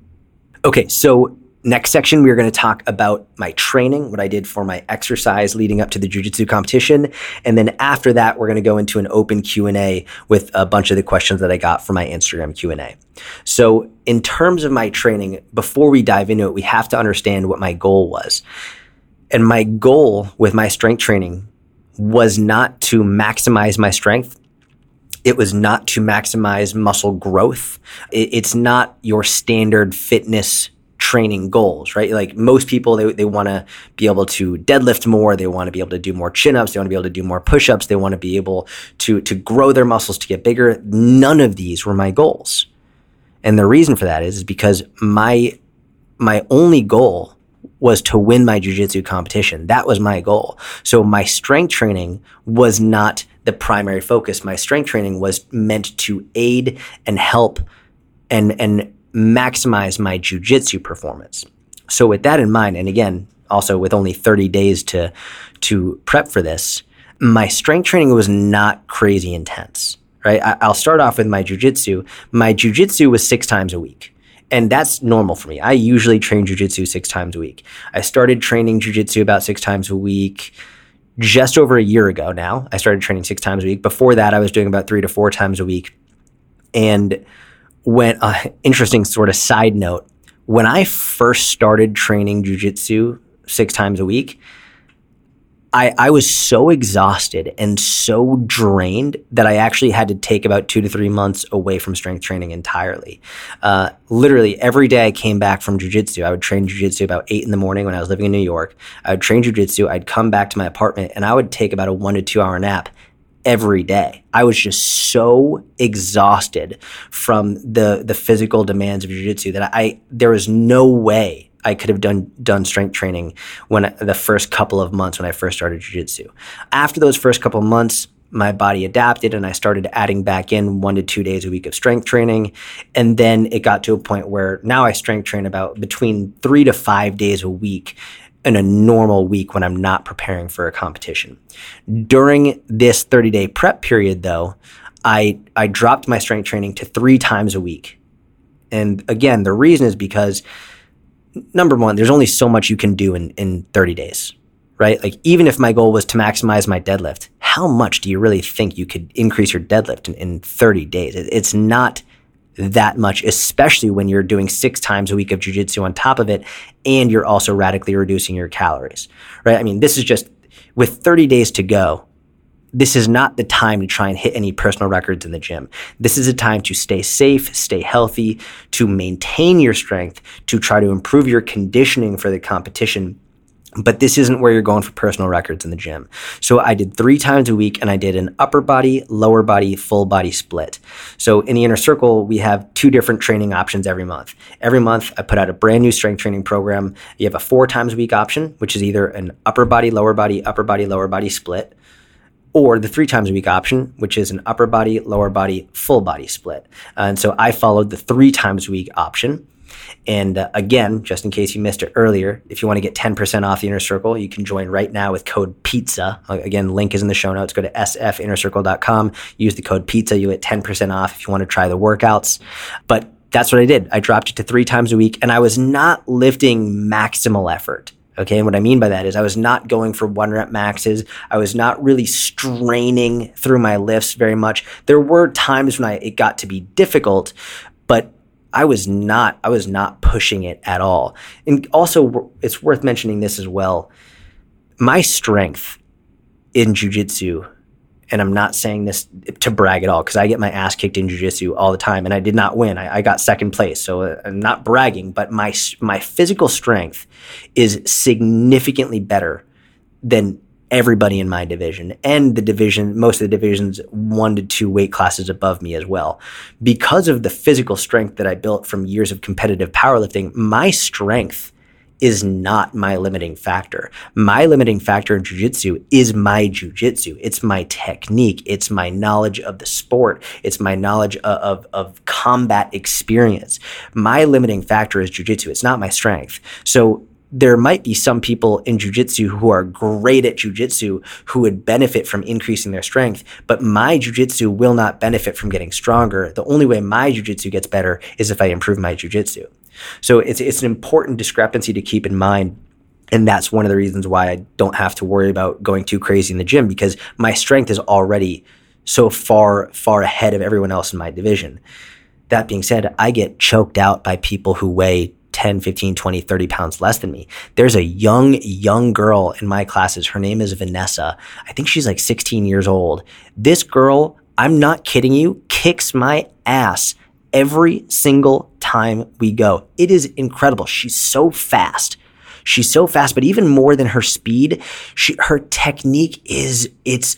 Okay, so next section, we're going to talk about my training, what I did for my exercise leading up to the jiu-jitsu competition. And then after that, we're going to go into an open Q and A with a bunch of the questions that I got from my Instagram Q and A. So in terms of my training, before we dive into it, we have to understand what my goal was. And my goal with my strength training was not to maximize my strength. It was not to maximize muscle growth. It's not your standard fitness training goals, right? Like most people, they, they want to be able to deadlift more. They want to be able to do more chin-ups. They want to be able to do more push-ups. They want to be able to, to grow their muscles to get bigger. None of these were my goals. And the reason for that is, is because my, my only goal was to win my jiu-jitsu competition. That was my goal. So my strength training was not the primary focus. My strength training was meant to aid and help and, and maximize my jiu-jitsu performance. So with that in mind, and again, also with only thirty days to, to prep for this, my strength training was not crazy intense, right? I, I'll start off with my jiu-jitsu. My jiu-jitsu was six times a week. And that's normal for me. I usually train jiu-jitsu six times a week. I started training jiu-jitsu about six times a week just over a year ago now. I started training six times a week. Before that, I was doing about three to four times a week. And when, uh, interesting sort of side note, when I first started training jiu-jitsu six times a week, I, I was so exhausted and so drained that I actually had to take about two to three months away from strength training entirely. Uh, literally every day I came back from jiu-jitsu, I would train jiu-jitsu about eight in the morning when I was living in New York. I would train jiu-jitsu, I'd come back to my apartment, and I would take about a one to two hour nap every day. I was just so exhausted from the, the physical demands of jiu-jitsu that I, there was no way I could have done done strength training when the first couple of months when I first started jiu-jitsu. After those first couple of months, my body adapted and I started adding back in one to two days a week of strength training. And then it got to a point where now I strength train about between three to five days a week in a normal week when I'm not preparing for a competition. During this thirty-day prep period, though, I I dropped my strength training to three times a week. And again, the reason is because, number one, there's only so much you can do in, in thirty days, right? Like, even if my goal was to maximize my deadlift, how much do you really think you could increase your deadlift in, in thirty days? It, it's not that much, especially when you're doing six times a week of jiu-jitsu on top of it, and you're also radically reducing your calories, right? I mean, this is just, with thirty days to go, this is not the time to try and hit any personal records in the gym. This is a time to stay safe, stay healthy, to maintain your strength, to try to improve your conditioning for the competition. But this isn't where you're going for personal records in the gym. So I did three times a week, and I did an upper body, lower body, full body split. So in the Inner Circle, we have two different training options every month. Every month, I put out a brand new strength training program. You have a four times a week option, which is either an upper body, lower body, upper body, lower body split, or the three times a week option, which is an upper body, lower body, full body split. Uh, and so I followed the three times a week option. And uh, again, just in case you missed it earlier, if you want to get ten percent off the Inner Circle, you can join right now with code PIZZA. Again, link is in the show notes. Go to s f inner circle dot com, use the code PIZZA. You'll get ten percent off if you want to try the workouts. But that's what I did. I dropped it to three times a week, and I was not lifting maximal effort. Okay, and what I mean by that is I was not going for one rep maxes. I was not really straining through my lifts very much. There were times when I it got to be difficult, but I was not, I was not pushing it at all. And also, it's worth mentioning this as well. My strength in jiu-jitsu, and I'm not saying this to brag at all, because I get my ass kicked in jiu-jitsu all the time, and I did not win. I, I got second place, so I'm not bragging, but my my physical strength is significantly better than everybody in my division, and the division, most of the divisions one to two weight classes above me as well. Because of the physical strength that I built from years of competitive powerlifting, my strength is not my limiting factor. My limiting factor in jiu-jitsu is my jiu-jitsu. It's my technique. It's my knowledge of the sport. It's my knowledge of, of, of combat experience. My limiting factor is jiu-jitsu. It's not my strength. So there might be some people in jiu-jitsu who are great at jiu-jitsu who would benefit from increasing their strength, but my jiu-jitsu will not benefit from getting stronger. The only way my jiu-jitsu gets better is if I improve my jiu-jitsu. So it's it's an important discrepancy to keep in mind. And that's one of the reasons why I don't have to worry about going too crazy in the gym, because my strength is already so far, far ahead of everyone else in my division. That being said, I get choked out by people who weigh ten, fifteen, twenty, thirty pounds less than me. There's a young, young girl in my classes. Her name is Vanessa. I think she's like sixteen years old. This girl, I'm not kidding you, kicks my ass every single time we go. It is incredible. She's so fast. She's so fast, but even more than her speed, she, her technique is, it's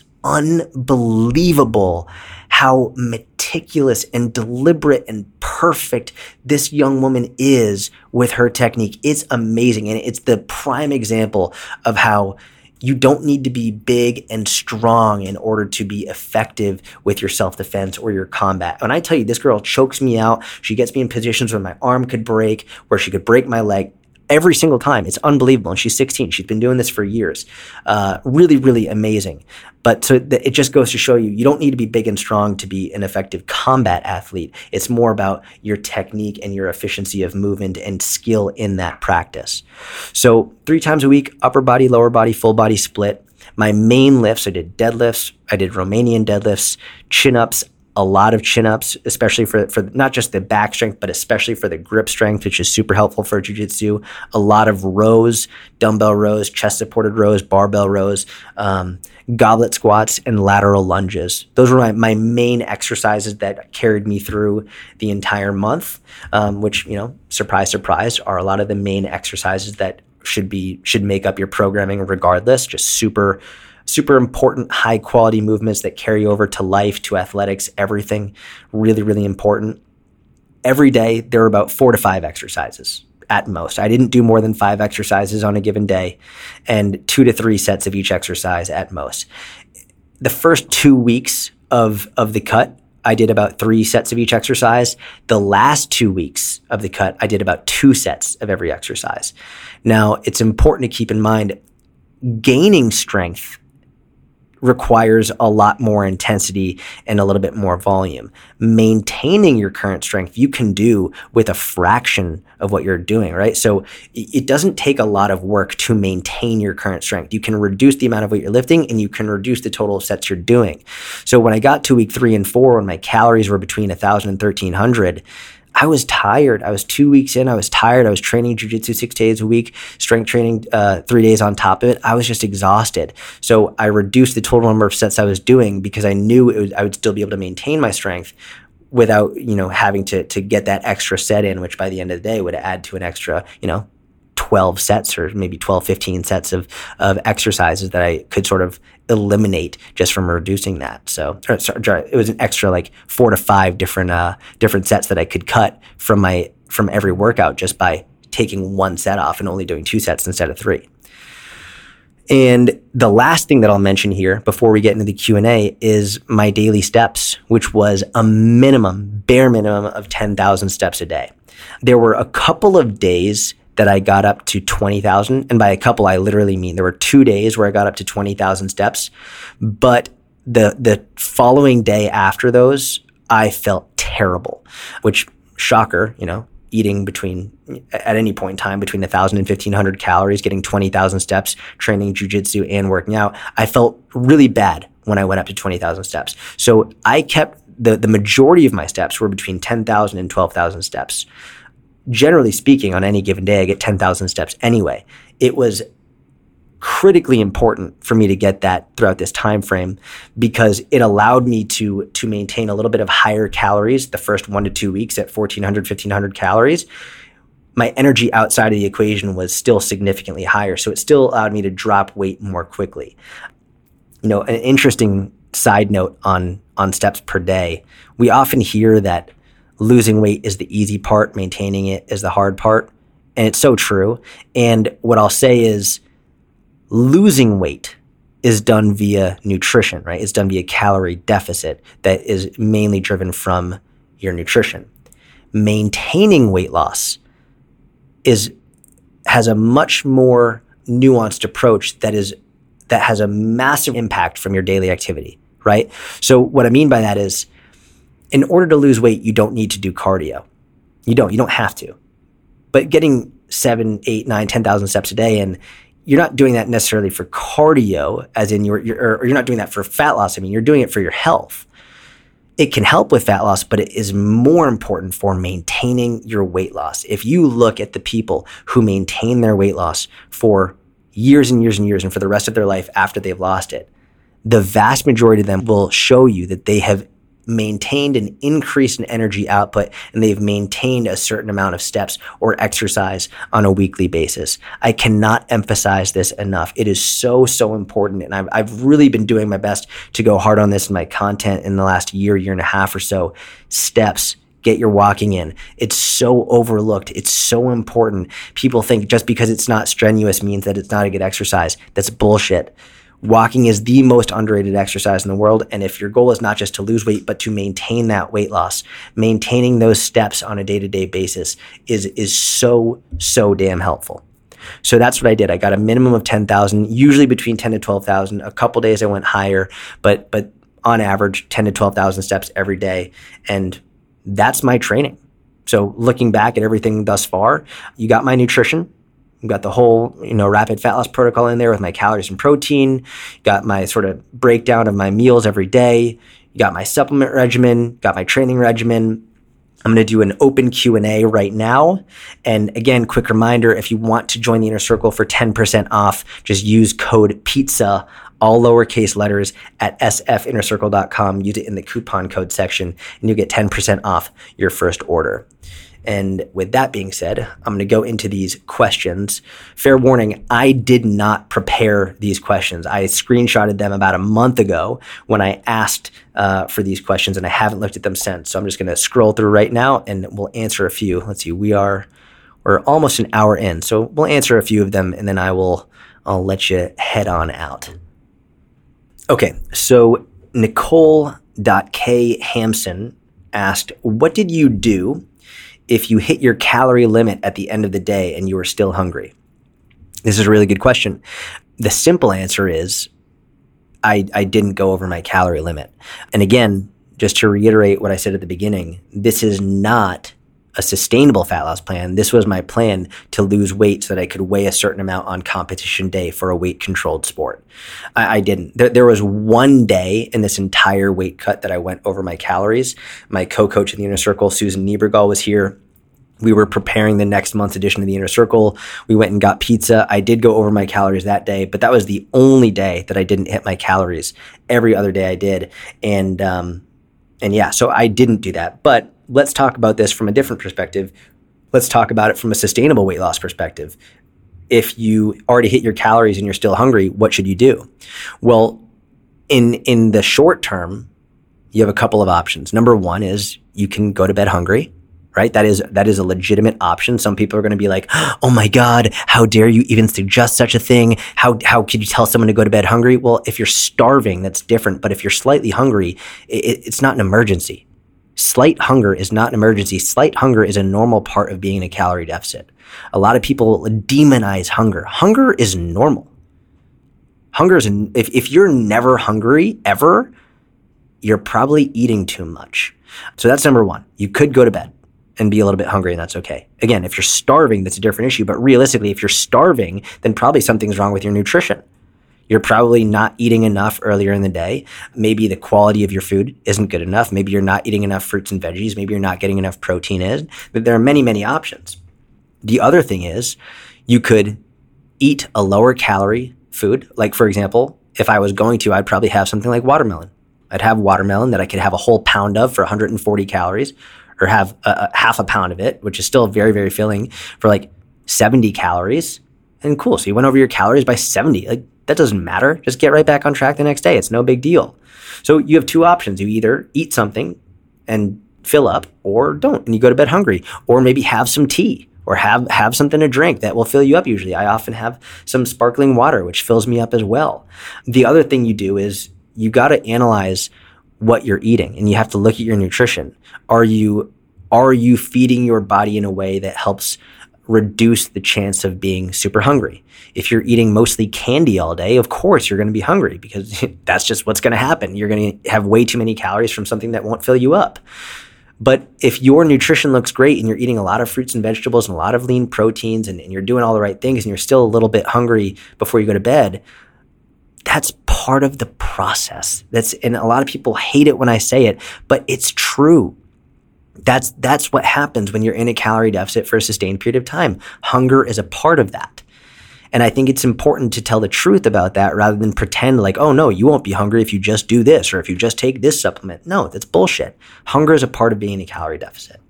unbelievable how meticulous and deliberate and perfect this young woman is with her technique. It's amazing. And it's the prime example of how you don't need to be big and strong in order to be effective with your self-defense or your combat. When I tell you, this girl chokes me out, she gets me in positions where my arm could break, where she could break my leg. Every single time. It's unbelievable. And she's sixteen. She's been doing this for years. Uh, really, really amazing. But so th- it just goes to show you, you don't need to be big and strong to be an effective combat athlete. It's more about your technique and your efficiency of movement and skill in that practice. So three times a week, upper body, lower body, full body split. My main lifts, I did deadlifts. I did Romanian deadlifts, chin-ups, a lot of chin-ups, especially for, for not just the back strength, but especially for the grip strength, which is super helpful for jiu-jitsu. A lot of rows, dumbbell rows, chest-supported rows, barbell rows, um, goblet squats, and lateral lunges. Those were my, my main exercises that carried me through the entire month, um, which, you know, surprise, surprise, are a lot of the main exercises that should be should make up your programming regardless. Just super Super important, high quality movements that carry over to life, to athletics, everything. Really, really important. Every day, there were about four to five exercises at most. I didn't do more than five exercises on a given day, and two to three sets of each exercise at most. the first two weeks of, of the cut, I did about three sets of each exercise. The last two weeks of the cut, I did about two sets of every exercise. Now, it's important to keep in mind, gaining strength requires a lot more intensity and a little bit more volume. Maintaining your current strength, you can do with a fraction of what you're doing, right? So it doesn't take a lot of work to maintain your current strength. You can reduce the amount of weight you're lifting and you can reduce the total sets you're doing. So when I got to week three and four, when my calories were between one thousand and thirteen hundred, I was tired. I was two weeks in. I was tired. I was training jiu-jitsu six days a week, strength training uh, three days on top of it. I was just exhausted. So I reduced the total number of sets I was doing because I knew it was, I would still be able to maintain my strength without, you know, having to to get that extra set in, which by the end of the day would add to an extra, you know, twelve sets or maybe twelve, fifteen sets of, of exercises that I could sort of eliminate just from reducing that. So or, sorry, it was an extra like four to five different uh, different sets that I could cut from my from every workout just by taking one set off and only doing two sets instead of three. And the last thing that I'll mention here before we get into the Q and A is my daily steps, which was a minimum, bare minimum of ten thousand steps a day. There were a couple of days that I got up to twenty thousand. And by a couple, I literally mean there were two days where I got up to twenty thousand steps. But the the following day after those, I felt terrible, which, shocker, you know, eating between, at any point in time, between one thousand and fifteen hundred calories, getting twenty thousand steps, training jiu-jitsu and working out, I felt really bad when I went up to twenty thousand steps. So I kept, the, the majority of my steps were between ten thousand and twelve thousand steps. Generally speaking, on any given day, I get ten thousand steps anyway. It was critically important for me to get that throughout this time frame because it allowed me to to maintain a little bit of higher calories the first one to two weeks at fourteen hundred, fifteen hundred calories. My energy outside of the equation was still significantly higher, so it still allowed me to drop weight more quickly. You know, an interesting side note on on steps per day, we often hear that losing weight is the easy part, maintaining it is the hard part. And it's so true. And what I'll say is losing weight is done via nutrition, right? It's done via calorie deficit that is mainly driven from your nutrition. Maintaining weight loss is has a much more nuanced approach that is that has a massive impact from your daily activity, right? So what I mean by that is, in order to lose weight, you don't need to do cardio. You don't. You don't have to. But getting seven, eight, nine, ten thousand steps a day, and you're not doing that necessarily for cardio, as in you're, you're, or you're not doing that for fat loss. I mean, you're doing it for your health. It can help with fat loss, but it is more important for maintaining your weight loss. If you look at the people who maintain their weight loss for years and years and years, and for the rest of their life after they've lost it, the vast majority of them will show you that they have maintained an increase in energy output and they've maintained a certain amount of steps or exercise on a weekly basis. I cannot emphasize this enough. It is so, so important. And I've, I've really been doing my best to go hard on this in my content in the last year, year and a half or so. Steps. Get your walking in. It's so overlooked. It's so important. People think just because it's not strenuous means that it's not a good exercise. That's bullshit. Walking is the most underrated exercise in the world. And if your goal is not just to lose weight, but to maintain that weight loss, maintaining those steps on a day-to-day basis is, is so, so damn helpful. So that's what I did. I got a minimum of ten thousand, usually between ten to twelve thousand. A couple days I went higher, but, but on average, ten to twelve thousand steps every day. And that's my training. So looking back at everything thus far, you got my nutrition. You got the whole, you know, rapid fat loss protocol in there with my calories and protein. You got my sort of breakdown of my meals every day. You got my supplement regimen, got my training regimen. I'm going to do an open Q and A right now. And again, quick reminder, if you want to join the Inner Circle for ten percent off, just use code PIZZA, all lowercase letters, at s f inner circle dot com. Use it in the coupon code section and you'll get ten percent off your first order. And with that being said, I'm going to go into these questions. Fair warning, I did not prepare these questions. I screenshotted them about a month ago when I asked uh, for these questions, and I haven't looked at them since. So I'm just going to scroll through right now, and we'll answer a few. Let's see, we are we're almost an hour in, so we'll answer a few of them, and then I will I'll let you head on out. Okay, so Nicole.K. Hampson asked, what did you do if you hit your calorie limit at the end of the day and you were still hungry? This is a really good question. The simple answer is I, I didn't go over my calorie limit. And again, just to reiterate what I said at the beginning, this is not a sustainable fat loss plan. This was my plan to lose weight so that I could weigh a certain amount on competition day for a weight controlled sport. I, I didn't. There, there was one day in this entire weight cut that I went over my calories. My co-coach in the Inner Circle, Susan Niebergall, was here. We were preparing the next month's edition of the Inner Circle. We went and got pizza. I did go over my calories that day, but that was the only day that I didn't hit my calories. Every other day I did. And, um, and yeah, so I didn't do that. But let's talk about this from a different perspective. Let's talk about it from a sustainable weight loss perspective. If you already hit your calories and you're still hungry, what should you do? Well, in, in the short term, you have a couple of options. Number one is you can go to bed hungry. Right? That is, that is a legitimate option. Some people are going to be like, oh my God, how dare you even suggest such a thing? How, how could you tell someone to go to bed hungry? Well, if you're starving, that's different. But if you're slightly hungry, it, it's not an emergency. Slight hunger is not an emergency. Slight hunger is a normal part of being in a calorie deficit. A lot of people demonize hunger. Hunger is normal. Hunger is, if, if you're never hungry ever, you're probably eating too much. So that's number one. You could go to bed and be a little bit hungry, and that's okay. Again, if you're starving, that's a different issue. But realistically, if you're starving, then probably something's wrong with your nutrition. You're probably not eating enough earlier in the day. Maybe the quality of your food isn't good enough. Maybe you're not eating enough fruits and veggies. Maybe you're not getting enough protein in. But there are many, many options. The other thing is you could eat a lower calorie food. Like, for example, if I was going to, I'd probably have something like watermelon. I'd have watermelon that I could have a whole pound of for one hundred forty calories. Or have a, a half a pound of it, which is still very, very filling, for like seventy calories. And cool. So you went over your calories by seventy. Like, that doesn't matter. Just get right back on track the next day. It's no big deal. So you have two options. You either eat something and fill up, or don't, and you go to bed hungry. Or maybe have some tea, or have, have something to drink that will fill you up usually. I often have some sparkling water, which fills me up as well. The other thing you do is you got to analyze what you're eating, and you have to look at your nutrition. Are you, are you feeding your body in a way that helps reduce the chance of being super hungry? If you're eating mostly candy all day, of course you're going to be hungry, because that's just what's going to happen. You're going to have way too many calories from something that won't fill you up. But if your nutrition looks great and you're eating a lot of fruits and vegetables and a lot of lean proteins, and, and you're doing all the right things, and you're still a little bit hungry before you go to bed, that's part of the process. That's, and a lot of people hate it when I say it, but it's true. That's, that's what happens when you're in a calorie deficit for a sustained period of time. Hunger is a part of that. And I think it's important to tell the truth about that rather than pretend like, oh no, you won't be hungry if you just do this, or if you just take this supplement. No, that's bullshit. Hunger is a part of being in a calorie deficit.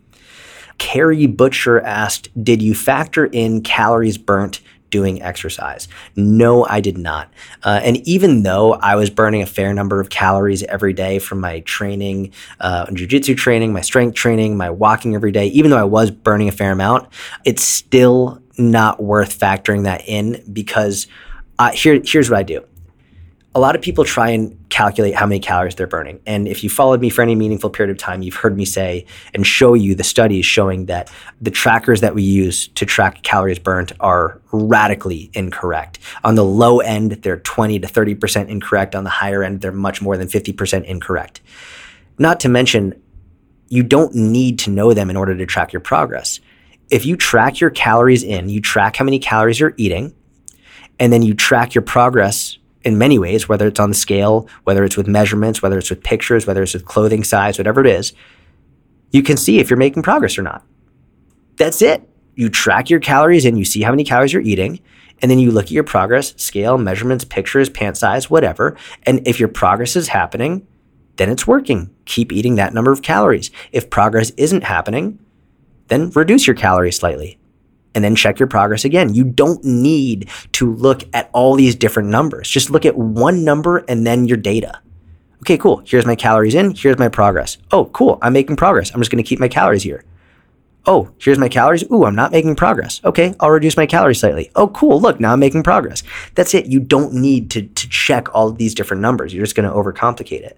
Carrie Butcher asked, did you factor in calories burnt doing exercise? No, I did not. Uh, and even though I was burning a fair number of calories every day from my training, uh, jiu-jitsu training, my strength training, my walking every day, even though I was burning a fair amount, it's still not worth factoring that in, because uh, here, here's what I do. A lot of people try and calculate how many calories they're burning. And if you followed me for any meaningful period of time, you've heard me say and show you the studies showing that the trackers that we use to track calories burnt are radically incorrect. On the low end, they're twenty to thirty percent incorrect. On the higher end, they're much more than fifty percent incorrect. Not to mention, you don't need to know them in order to track your progress. If you track your calories in, you track how many calories you're eating, and then you track your progress in many ways, whether it's on the scale, whether it's with measurements, whether it's with pictures, whether it's with clothing size, whatever it is, you can see if you're making progress or not. That's it. You track your calories in, you see how many calories you're eating, and then you look at your progress, scale, measurements, pictures, pant size, whatever. And if your progress is happening, then it's working. Keep eating that number of calories. If progress isn't happening, then reduce your calories slightly. And then check your progress again. You don't need to look at all these different numbers. Just look at one number and then your data. Okay, cool. Here's my calories in. Here's my progress. Oh, cool. I'm making progress. I'm just going to keep my calories here. Oh, here's my calories. Ooh, I'm not making progress. Okay, I'll reduce my calories slightly. Oh, cool. Look, now I'm making progress. That's it. You don't need to, to check all of these different numbers. You're just going to overcomplicate it.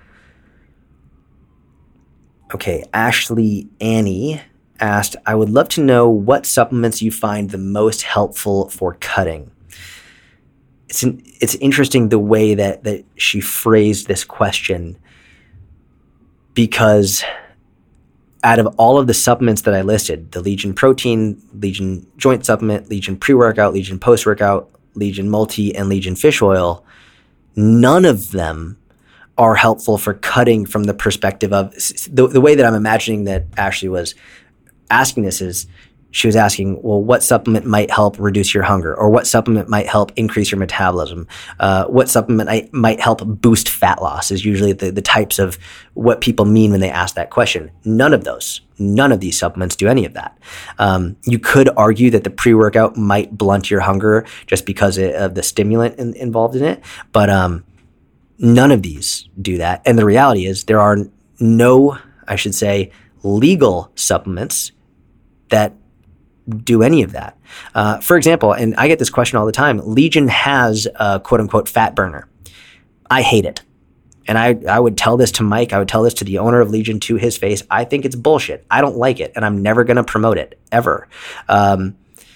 Okay, Ashley Annie asked, I would love to know what supplements you find the most helpful for cutting. It's an, it's interesting the way that, that she phrased this question, because out of all of the supplements that I listed, the Legion Protein, Legion Joint Supplement, Legion Pre-Workout, Legion Post-Workout, Legion Multi, and Legion Fish Oil, none of them are helpful for cutting from the perspective of the, the way that I'm imagining that Ashley was asking this is she was asking, well, what supplement might help reduce your hunger, or what supplement might help increase your metabolism? Uh, what supplement I, might help boost fat loss is usually the, the types of what people mean when they ask that question. None of those, none of these supplements do any of that. Um, you could argue that the pre-workout might blunt your hunger just because of the stimulant in, involved in it, but um, none of these do that. And the reality is there are no, I should say, legal supplements that do any of that. Uh, for example, and I get this question all the time, Legion has a quote unquote fat burner. I hate it. And I, I would tell this to Mike. I would tell this to the owner of Legion to his face. I think it's bullshit. I don't like it. And I'm never going to promote it ever. Um,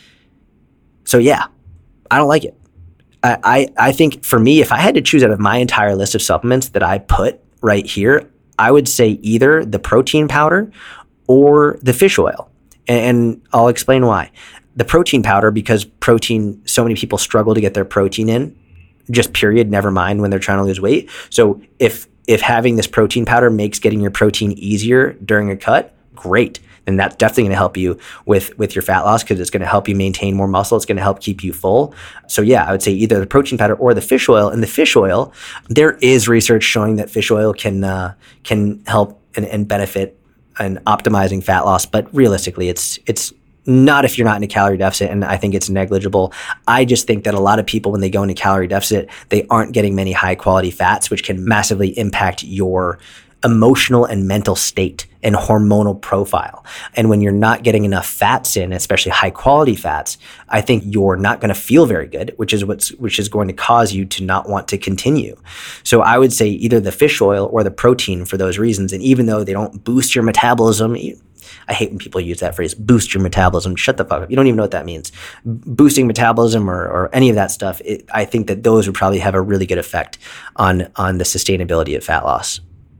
so yeah, I don't like it. I, I, I think for me, if I had to choose out of my entire list of supplements that I put right here, I would say either the protein powder or the fish oil. And I'll explain why. The protein powder, because protein, so many people struggle to get their protein in, just period, never mind when they're trying to lose weight. So if if having this protein powder makes getting your protein easier during a cut, great. And that's definitely going to help you with, with your fat loss, because it's going to help you maintain more muscle. It's going to help keep you full. So yeah, I would say either the protein powder or the fish oil. And the fish oil, there is research showing that fish oil can uh, can help and, and benefit and optimizing fat loss, but realistically, it's it's not if you're not in a calorie deficit, and I think it's negligible. I just think that a lot of people, when they go into calorie deficit, they aren't getting many high quality fats, which can massively impact your emotional and mental state and hormonal profile. And when you're not getting enough fats in, especially high quality fats, I think you're not going to feel very good, which is what's which is going to cause you to not want to continue. So I would say either the fish oil or the protein for those reasons. And even though they don't boost your metabolism, I hate when people use that phrase, boost your metabolism. Shut the fuck up. You don't even know what that means. Boosting metabolism or, or any of that stuff, it, I think that those would probably have a really good effect on, on the sustainability of fat loss.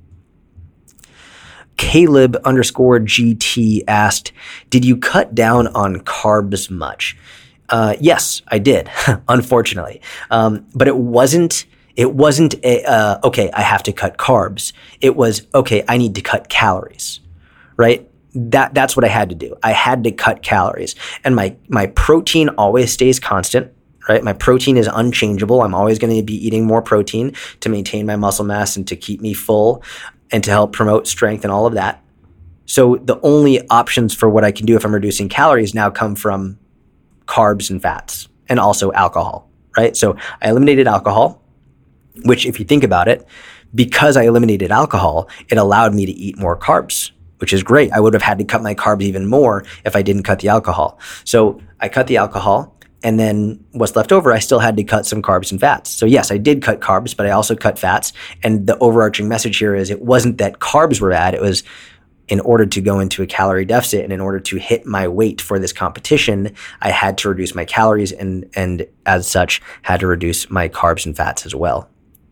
Caleb underscore G T asked, did you cut down on carbs much? Uh, yes, I did, unfortunately. Um, but it wasn't, it wasn't, a, uh, okay, I have to cut carbs. It was, okay, I need to cut calories, right? That, that's what I had to do. I had to cut calories, and my, my protein always stays constant. Right? My protein is unchangeable. I'm always going to be eating more protein to maintain my muscle mass and to keep me full and to help promote strength and all of that. So the only options for what I can do if I'm reducing calories now come from carbs and fats and also alcohol, right? So I eliminated alcohol, which if you think about it, because I eliminated alcohol, it allowed me to eat more carbs, which is great. I would have had to cut my carbs even more if I didn't cut the alcohol. So I cut the alcohol. And then what's left over, I still had to cut some carbs and fats. So yes, I did cut carbs, but I also cut fats. And the overarching message here is it wasn't that carbs were bad. It was in order to go into a calorie deficit and in order to hit my weight for this competition, I had to reduce my calories and, and as such, had to reduce my carbs and fats as well.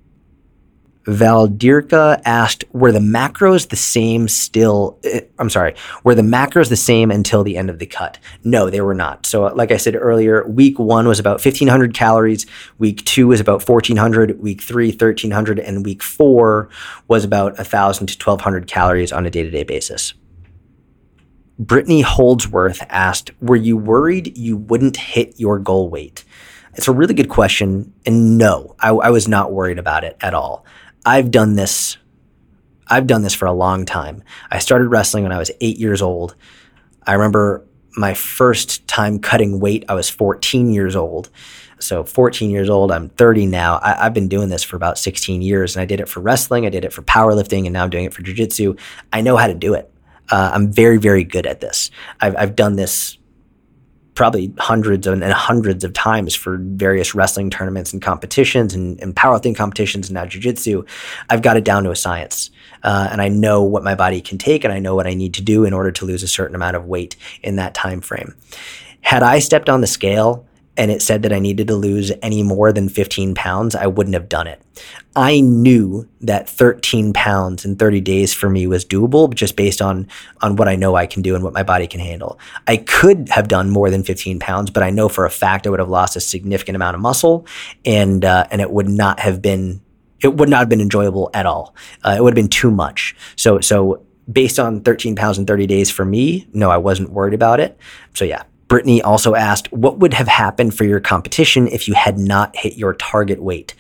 Valdirka asked, were the macros the same still? I'm sorry, were the macros the same until the end of the cut? No, they were not. So like I said earlier, week one was about fifteen hundred calories. Week two was about fourteen hundred. Week three, thirteen hundred. And week four was about one thousand to twelve hundred calories on a day-to-day basis. Brittany Holdsworth asked, were you worried you wouldn't hit your goal weight? It's a really good question. And no, I, I was not worried about it at all. I've done this. I've done this for a long time. I started wrestling when I was eight years old. I remember my first time cutting weight. I was fourteen years old. So fourteen years old, I'm thirty now. I, I've been doing this for about sixteen years, and I did it for wrestling. I did it for powerlifting, and now I'm doing it for jiu-jitsu. I know how to do it. Uh, I'm very, very good at this. I've, I've done this probably hundreds and hundreds of times for various wrestling tournaments and competitions and, and powerlifting competitions and now jiu-jitsu. I've got it down to a science. Uh, and I know what my body can take, and I know what I need to do in order to lose a certain amount of weight in that time frame. Had I stepped on the scale and it said that I needed to lose any more than fifteen pounds, I wouldn't have done it. I knew that thirteen pounds in thirty days for me was doable just based on, on what I know I can do and what my body can handle. I could have done more than fifteen pounds, but I know for a fact I would have lost a significant amount of muscle, and, uh, and it would not have been, it would not have been enjoyable at all. Uh, it would have been too much. So, so based on thirteen pounds in thirty days for me, no, I wasn't worried about it. So yeah. Brittany also asked, what would have happened for your competition if you had not hit your target weight?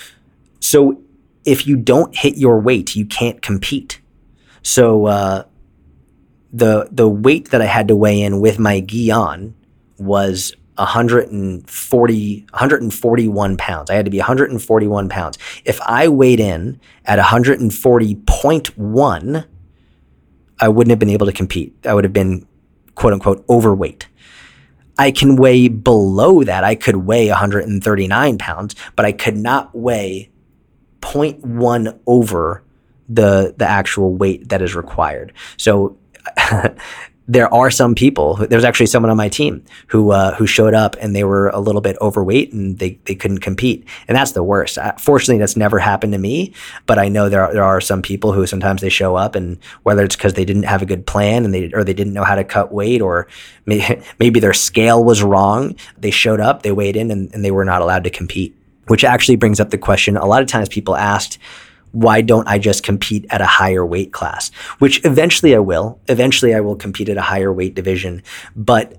So if you don't hit your weight, you can't compete. So uh, the the weight that I had to weigh in with my gi on was one forty, one forty-one pounds. I had to be one forty-one pounds. If I weighed in at one forty point one, I wouldn't have been able to compete. I would have been, quote unquote, overweight. I can weigh below that. I could weigh one thirty-nine pounds, but I could not weigh zero point one over the the actual weight that is required. So there are some people, there's actually someone on my team who uh, who showed up and they were a little bit overweight and they, they couldn't compete. And that's the worst. Uh, fortunately, that's never happened to me, but I know there are, there are some people who sometimes they show up, and whether it's because they didn't have a good plan and they or they didn't know how to cut weight, or maybe, maybe their scale was wrong, they showed up, they weighed in, and, and they were not allowed to compete. Which actually brings up the question, a lot of times people asked, why don't I just compete at a higher weight class? Which eventually I will. Eventually I will compete at a higher weight division. But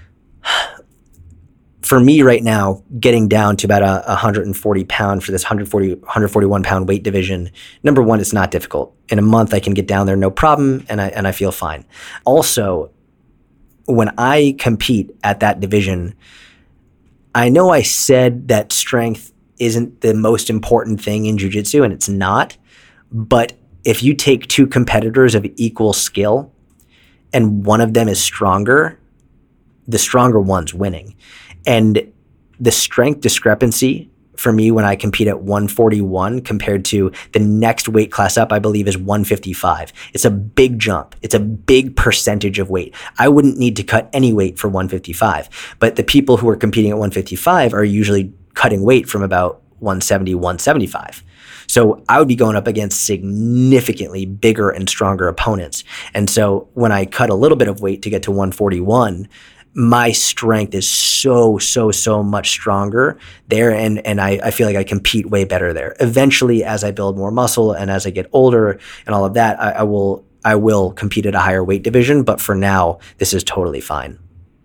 for me right now, getting down to about a one hundred forty pound for this one forty, one forty-one pound weight division, number one, it's not difficult. In a month I can get down there, no problem, and I, and I feel fine. Also, when I compete at that division, I know I said that strength isn't the most important thing in jiu-jitsu, and it's not. But if you take two competitors of equal skill and one of them is stronger, the stronger one's winning. And the strength discrepancy for me when I compete at one forty-one compared to the next weight class up, I believe, is one fifty-five. It's a big jump. It's a big percentage of weight. I wouldn't need to cut any weight for one fifty-five, but the people who are competing at one fifty-five are usually cutting weight from about one seventy, one seventy-five. So I would be going up against significantly bigger and stronger opponents. And so when I cut a little bit of weight to get to one forty-one, my strength is so, so, so much stronger there. And, and I, I feel like I compete way better there. Eventually, as I build more muscle and as I get older and all of that, I, I will, I will compete at a higher weight division. But for now, this is totally fine.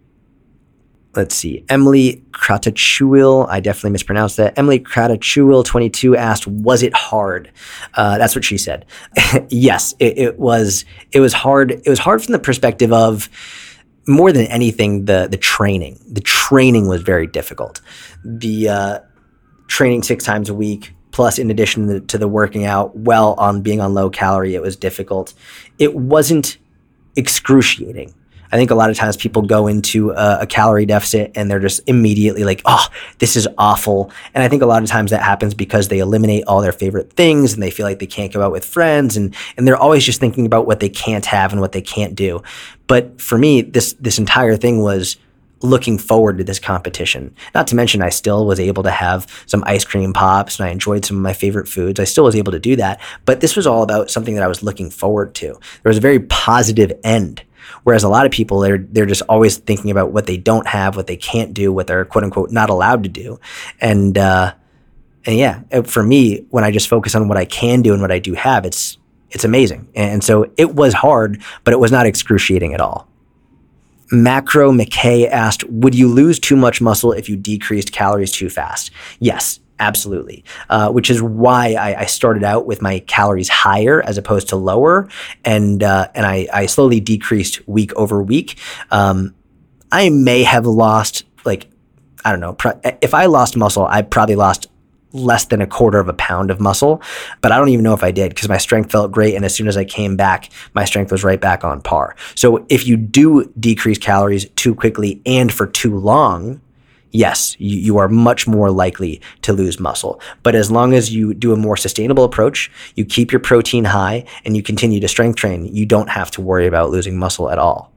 Let's see. Emily Kratachuil, I definitely mispronounced that. Emily Kratachuil, twenty-two, asked, was it hard? Uh, that's what she said. Yes, it, it was. It was hard. It was hard from the perspective of, more than anything, the the training. The training was very difficult. The uh, training six times a week, plus in addition to the, to the working out, well, on being on low calorie, it was difficult. It wasn't excruciating. I think a lot of times people go into a, a calorie deficit and they're just immediately like, oh, this is awful. And I think a lot of times that happens because they eliminate all their favorite things and they feel like they can't go out with friends, and, and they're always just thinking about what they can't have and what they can't do. But for me, this, this entire thing was looking forward to this competition. Not to mention I still was able to have some ice cream pops and I enjoyed some of my favorite foods. I still was able to do that. But this was all about something that I was looking forward to. There was a very positive end. Whereas a lot of people, they're, they're just always thinking about what they don't have, what they can't do, what they're quote unquote not allowed to do. And, uh, and yeah, for me, when I just focus on what I can do and what I do have, it's, it's amazing. And so it was hard, but it was not excruciating at all. Macro McKay asked, would you lose too much muscle if you decreased calories too fast? Yes, absolutely. Uh, which is why I, I started out with my calories higher as opposed to lower. And, uh, and I, I slowly decreased week over week. Um, I may have lost, like, I don't know, pro- if I lost muscle, I probably lost less than a quarter of a pound of muscle, but I don't even know if I did because my strength felt great. And as soon as I came back, my strength was right back on par. So if you do decrease calories too quickly and for too long, yes, you, you are much more likely to lose muscle. But as long as you do a more sustainable approach, you keep your protein high and you continue to strength train, you don't have to worry about losing muscle at all.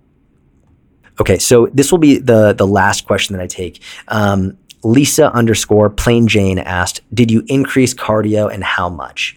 Okay, so this will be the, the last question that I take. Um, Lisa underscore plain Jane asked, did you increase cardio and how much?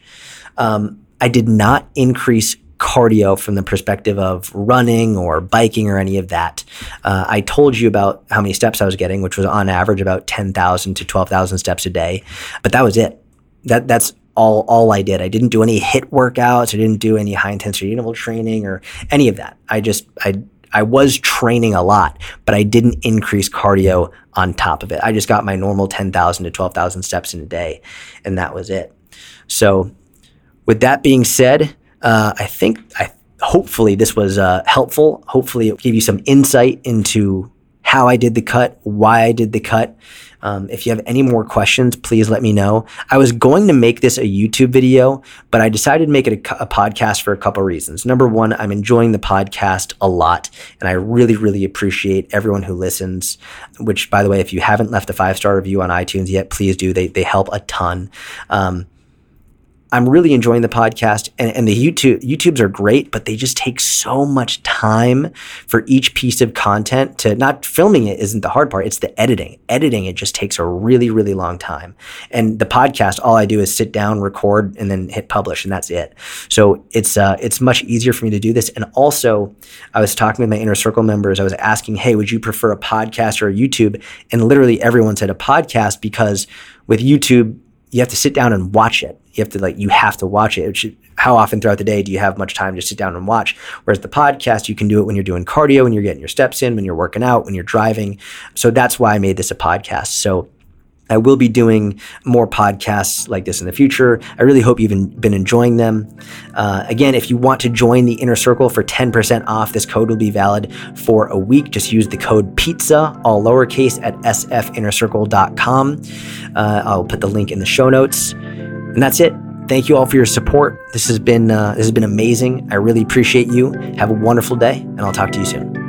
Um, I did not increase cardio from the perspective of running or biking or any of that. Uh, I told you about how many steps I was getting, which was on average about ten thousand to twelve thousand steps a day, but that was it. That that's all, all I did. I didn't do any HIIT workouts. I didn't do any high intensity interval training or any of that. I just, I, I was training a lot, but I didn't increase cardio on top of it. I just got my normal ten thousand to twelve thousand steps in a day, and that was it. So with that being said, uh, I think I hopefully this was uh, helpful. Hopefully it gave you some insight into how I did the cut, why I did the cut. Um, if you have any more questions, please let me know. I was going to make this a YouTube video, but I decided to make it a, a podcast for a couple reasons. Number one, I'm enjoying the podcast a lot, and I really, really appreciate everyone who listens, which, by the way, if you haven't left a five-star review on iTunes yet, please do. They they help a ton. Um, I'm really enjoying the podcast, and, and the YouTube YouTubes are great, but they just take so much time for each piece of content to not filming it isn't the hard part. It's the editing. Editing it just takes a really, really long time. And the podcast, all I do is sit down, record, and then hit publish, and that's it. So it's uh, it's much easier for me to do this. And also, I was talking with my Inner Circle members. I was asking, hey, would you prefer a podcast or a YouTube? And literally everyone said a podcast, because with YouTube, you have to sit down and watch it. You have to like, you have to watch it. Should, how often throughout the day do you have much time to sit down and watch? Whereas the podcast, you can do it when you're doing cardio, when you're getting your steps in, when you're working out, when you're driving. So that's why I made this a podcast. So I will be doing more podcasts like this in the future. I really hope you've been enjoying them. Uh, again, if you want to join the Inner Circle for ten percent off, this code will be valid for a week. Just use the code PIZZA, all lowercase, at s f inner circle dot com. Uh, I'll put the link in the show notes. And that's it. Thank you all for your support. This has been uh, this has been amazing. I really appreciate you. Have a wonderful day, and I'll talk to you soon.